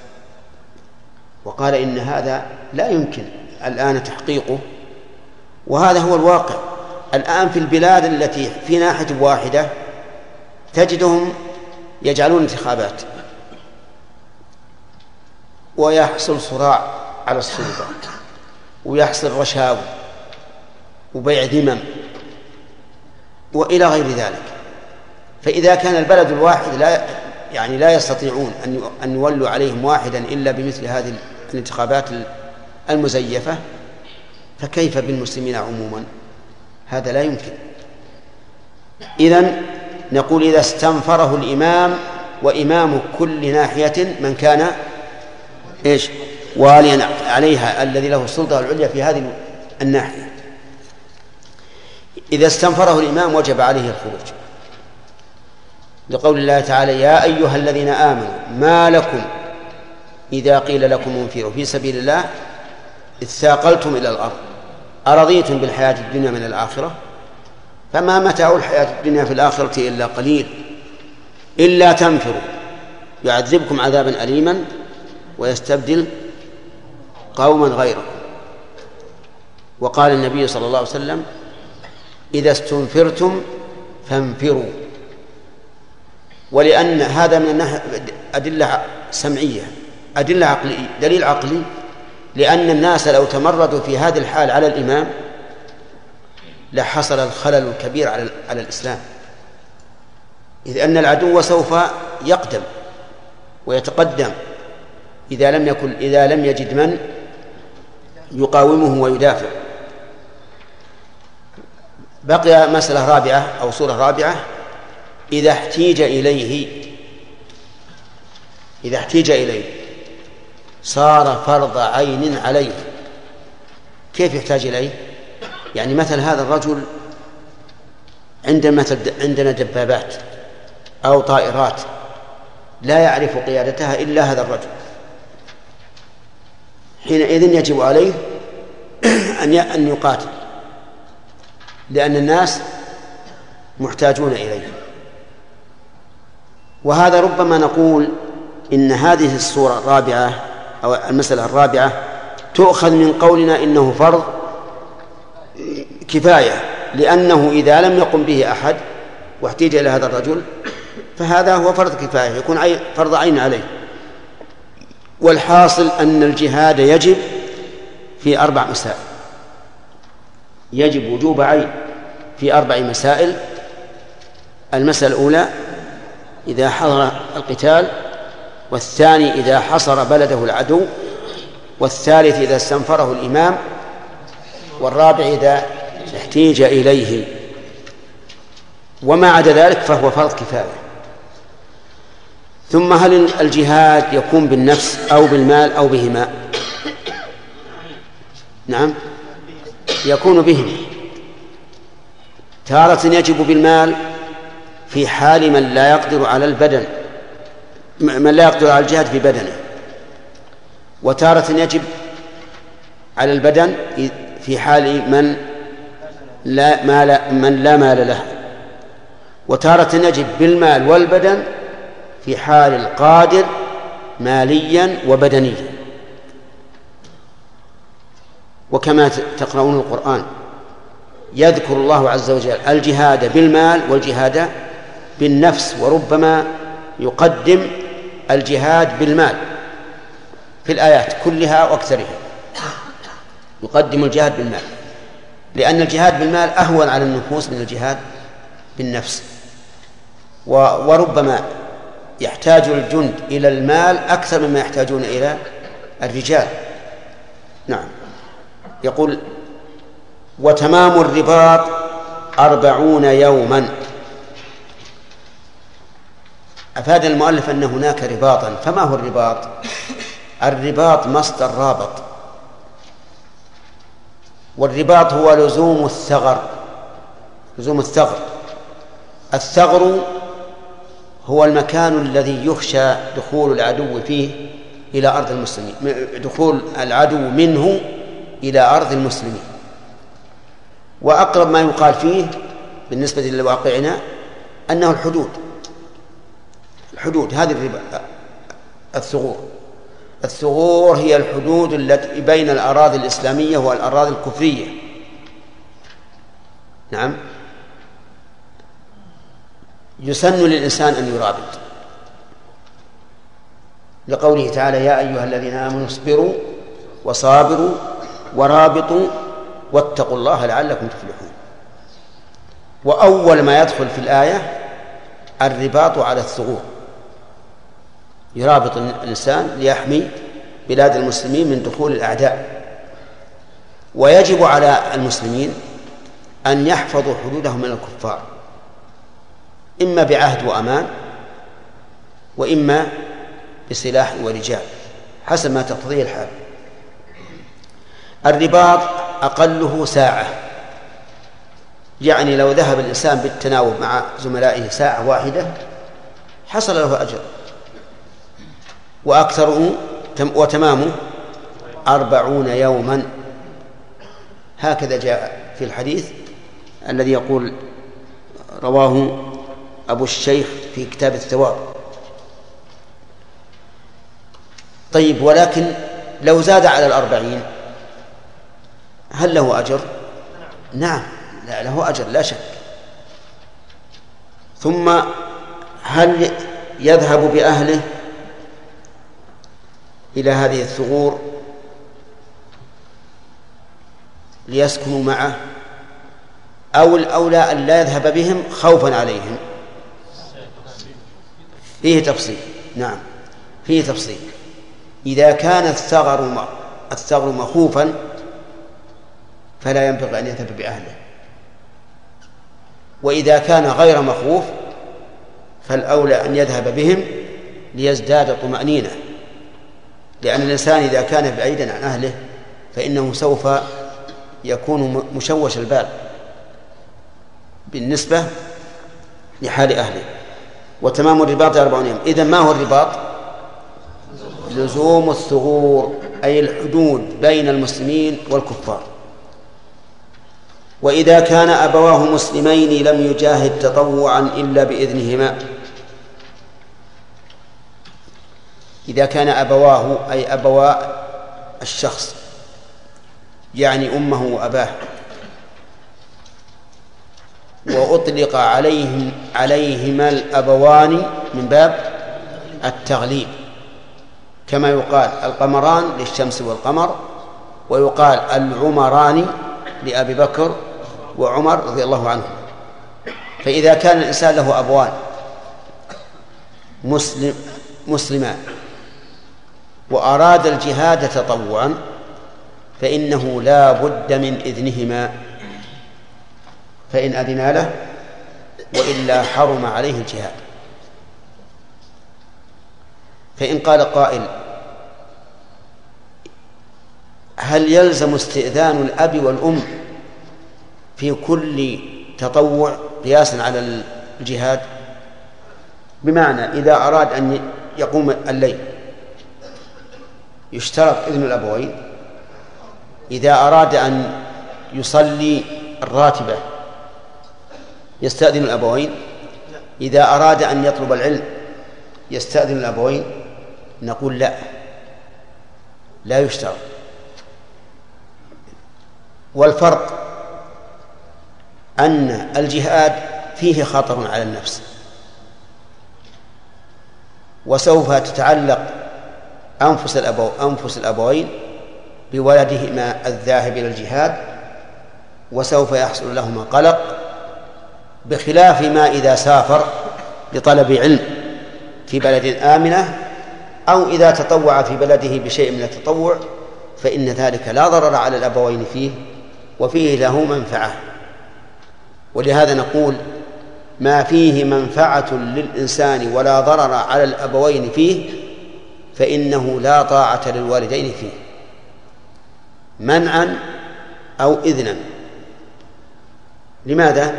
وقال إن هذا لا يمكن الآن تحقيقه، وهذا هو الواقع الآن في البلاد التي في ناحية واحدة تجدهم يجعلون انتخابات ويحصل صراع على السلطة ويحصل رشاوى وبيع ذمم وإلى غير ذلك. فإذا كان البلد الواحد لا يعني لا يستطيعون أن أن يولوا عليهم واحدا إلا بمثل هذه الانتخابات المزيفة، فكيف بالمسلمين عموما؟ هذا لا يمكن. إذن نقول إذا استنفره الإمام وإمام كل ناحية من كان إيش واليا عليها الذي له السلطة العليا في هذه الناحية، إذا استنفره الإمام وجب عليه الخروج، لقول الله تعالى يا أيها الذين آمنوا ما لكم إذا قيل لكم انفروا في سبيل الله إذ ثاقلتم إلى الأرض أرضيتم بالحياة الدنيا من الآخرة فما متاع الحياة الدنيا في الآخرة إلا قليل إلا تنفروا يعذبكم عذابا أليما ويستبدل قوما غيركم. وقال النبي صلى الله عليه وسلم إذا استنفرتم فانفروا. ولأن هذا من أدلة سمعية أدلة عقلية دليل عقلي، لأن الناس لو تمردوا في هذه الحال على الإمام لحصل الخلل الكبير على على الإسلام، إذ أن العدو سوف يقدم ويتقدم إذا لم يكن إذا لم يجد من يقاومه ويدافع. بقي مسألة رابعة أو صورة رابعة، إذا احتيج إليه إذا احتيج إليه صار فرض عين عليه. كيف يحتاج إليه؟ يعني مثل هذا الرجل عندما عندنا دبابات أو طائرات لا يعرف قيادتها إلا هذا الرجل، حينئذ يجب عليه أن يقاتل، لأن الناس محتاجون إليه. وهذا ربما نقول إن هذه الصورة الرابعة أو المسألة الرابعة تؤخذ من قولنا إنه فرض كفاية، لأنه إذا لم يقم به أحد واحتاج إلى هذا الرجل فهذا هو فرض كفاية يكون فرض عين عليه. والحاصل أن الجهاد يجب في أربع مسائل، يجب وجوب عين في أربع مسائل. المسألة الأولى إذا حضر القتال، والثاني إذا حصر بلده العدو، والثالث إذا استنفره الإمام، والرابع إذا احتيج إليه. وما عدا ذلك فهو فرض كفاية. ثم هل الجهاد يكون بالنفس أو بالمال أو بهما؟ نعم يكون بهما. تارة يجب بالمال في حال من لا يقدر على البدن من لا يقدر على الجهاد في بدنه، وتارة يجب على البدن في حال من لا مال من لا مال له، وتارة يجب بالمال والبدن في حال القادر ماليا وبدنيا. وكما تقرؤون القرآن يذكر الله عز وجل الجهاد بالمال والجهاد بالنفس، وربما يقدم الجهاد بالمال في الآيات كلها وأكثرها، يقدم الجهاد بالمال، لأن الجهاد بالمال أهون على النفوس من الجهاد بالنفس، وربما يحتاج الجند إلى المال أكثر مما يحتاجون إلى الرجال. نعم. يقول: وتمام الرباط أربعون يوما. أفاد المؤلف أن هناك رباطا، فما هو الرباط؟ الرباط مصدر رابط، والرباط هو لزوم الثغر، لزوم الثغر. الثغر هو المكان الذي يخشى دخول العدو فيه إلى أرض المسلمين، دخول العدو منه إلى أرض المسلمين. وأقرب ما يقال فيه بالنسبة لواقعنا أنه الحدود، الحدود هذه الثغور. الثغور هي الحدود التي بين الأراضي الإسلامية والأراضي الكفرية. نعم. يسن للإنسان أن يرابط، لقوله تعالى: يا أيها الذين آمنوا اصبروا وصابروا ورابطوا واتقوا الله لعلكم تفلحون. وأول ما يدخل في الآية الرباط على الثغور، يرابط الإنسان ليحمي بلاد المسلمين من دخول الأعداء. ويجب على المسلمين أن يحفظوا حدودهم من الكفار، إما بعهد وأمان، وإما بسلاح ورجال، حسب ما تقتضيه الحال. الرباط أقله ساعة، يعني لو ذهب الإنسان بالتناوب مع زملائه ساعة واحدة حصل له أجر، وأكثره وتمامه أربعون يوما. هكذا جاء في الحديث الذي يقول رواه أبو الشيخ في كتاب الثواب. طيب، ولكن لو زاد على الأربعين هل له أجر؟ نعم، لا له أجر لا شك. ثم هل يذهب بأهله إلى هذه الثغور ليسكنوا معه، أو الأولى أن لا يذهب بهم خوفا عليهم؟ فيه تفصيل. نعم، فيه تفصيل. إذا كان الثغر الثغر مخوفا فلا ينبغي أن يذهب بأهله، وإذا كان غير مخوف فالأولى أن يذهب بهم ليزداد طمأنينة، لأن الإنسان إذا كان بعيدا عن أهله فإنه سوف يكون مشوش البال بالنسبة لحال أهله. وتمام الرباط أربعون يوم. إذن ما هو الرباط؟ لزوم الثغور، أي الحدود بين المسلمين والكفار. وإذا كان أبواه مسلمين لم يجاهد تطوعا إلا بإذنهما. إذا كان أبواه أي أبوا الشخص، يعني أمه وأباه، وأطلق عليهم عليهما الأبوان من باب التغليب، كما يقال القمران للشمس والقمر، ويقال العمران لأبي بكر وعمر رضي الله عنهم. فإذا كان الإنسان له أبوان مسلم مسلمان وأراد الجهاد تطوعا فإنه لا بد من إذنهما، فإن أذنا له وإلا حرم عليه الجهاد. فإن قال قائل: هل يلزم استئذان الأب والأم في كل تطوع قياسا على الجهاد؟ بمعنى إذا أراد أن يقوم الليل يشترط إذن الأبوين إذا أراد أن يصلي الراتبة يستأذن الأبوين، إذا أراد أن يطلب العلم يستأذن الأبوين. نقول لا، لا يشترط. والفرق أن الجهاد فيه خطر على النفس، وسوف تتعلق أنفس الأبو أنفس الأبوين بولدهما الذاهب إلى الجهاد، وسوف يحصل لهما قلق، بخلاف ما إذا سافر لطلب علم في بلد آمنة أو إذا تطوع في بلده بشيء من التطوع، فإن ذلك لا ضرر على الأبوين فيه وفيه له منفعة. ولهذا نقول ما فيه منفعة للإنسان ولا ضرر على الأبوين فيه فإنه لا طاعة للوالدين فيه منعا أو إذنا. لماذا؟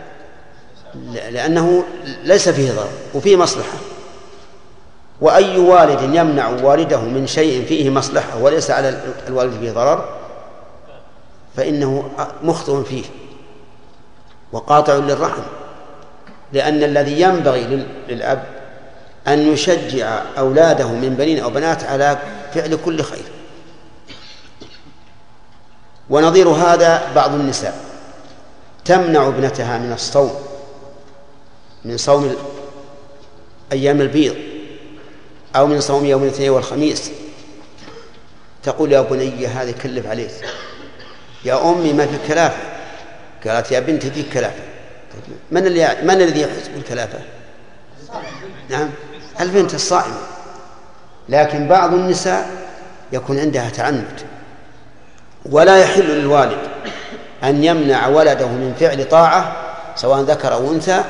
لأنه ليس فيه ضرر وفيه مصلحة، وأي والد يمنع والده من شيء فيه مصلحة وليس على الوالد فيه ضرر فإنه مخطئ فيه وقاطع للرحم، لأن الذي ينبغي للأب أن يشجع أولاده من بنين أو بنات على فعل كل خير. ونظير هذا بعض النساء تمنع ابنتها من الصوم، من صوم أيام البيض أو من صوم يوم الاثنين والخميس، تقول يا بني هذه كلف عليك، يا أمي ما في كلافة. قالت يا بنتي في كلافة. من اللي من الذي يحس بالكلافة؟ نعم البنت الصائمة. لكن بعض النساء يكون عندها تعنت، ولا يحل للوالد أن يمنع ولده من فعل طاعة سواء ذكر أو أنثى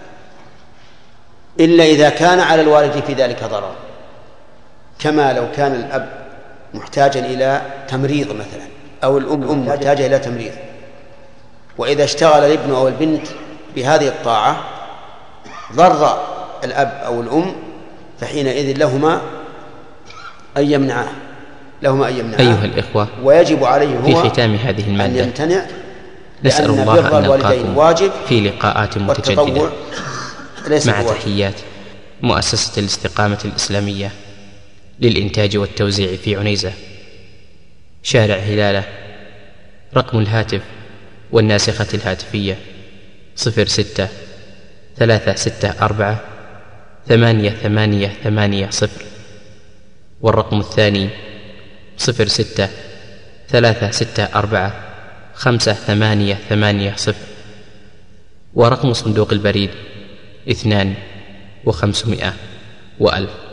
إلا إذا كان على الوالد في ذلك ضرر، كما لو كان الأب محتاجا إلى تمريض مثلا أو الأم محتاجة إلى تمريض، وإذا اشتغل الابن أو البنت بهذه الطاعة ضر الأب أو الأم فحينئذ لهما أن يمنعاه لهما أن يمنعاه أيها الإخوة، ويجب عليه هو في ختام هذه المادة أن يمتنع، نسأل الله أن نلقاكم واجب في لقاءات متجددة مع تحيات مؤسسة الاستقامة الإسلامية للإنتاج والتوزيع في عنيزة، شارع هلالة. رقم الهاتف والناسخة الهاتفية صفر ستة ثلاثة ستة أربعة ثمانية ثمانية ثمانية صفر، والرقم الثاني صفر ستة ثلاثة ستة أربعة خمسة ثمانية ثمانية صفر، ورقم صندوق البريد اثنان وخمسمائة وألف.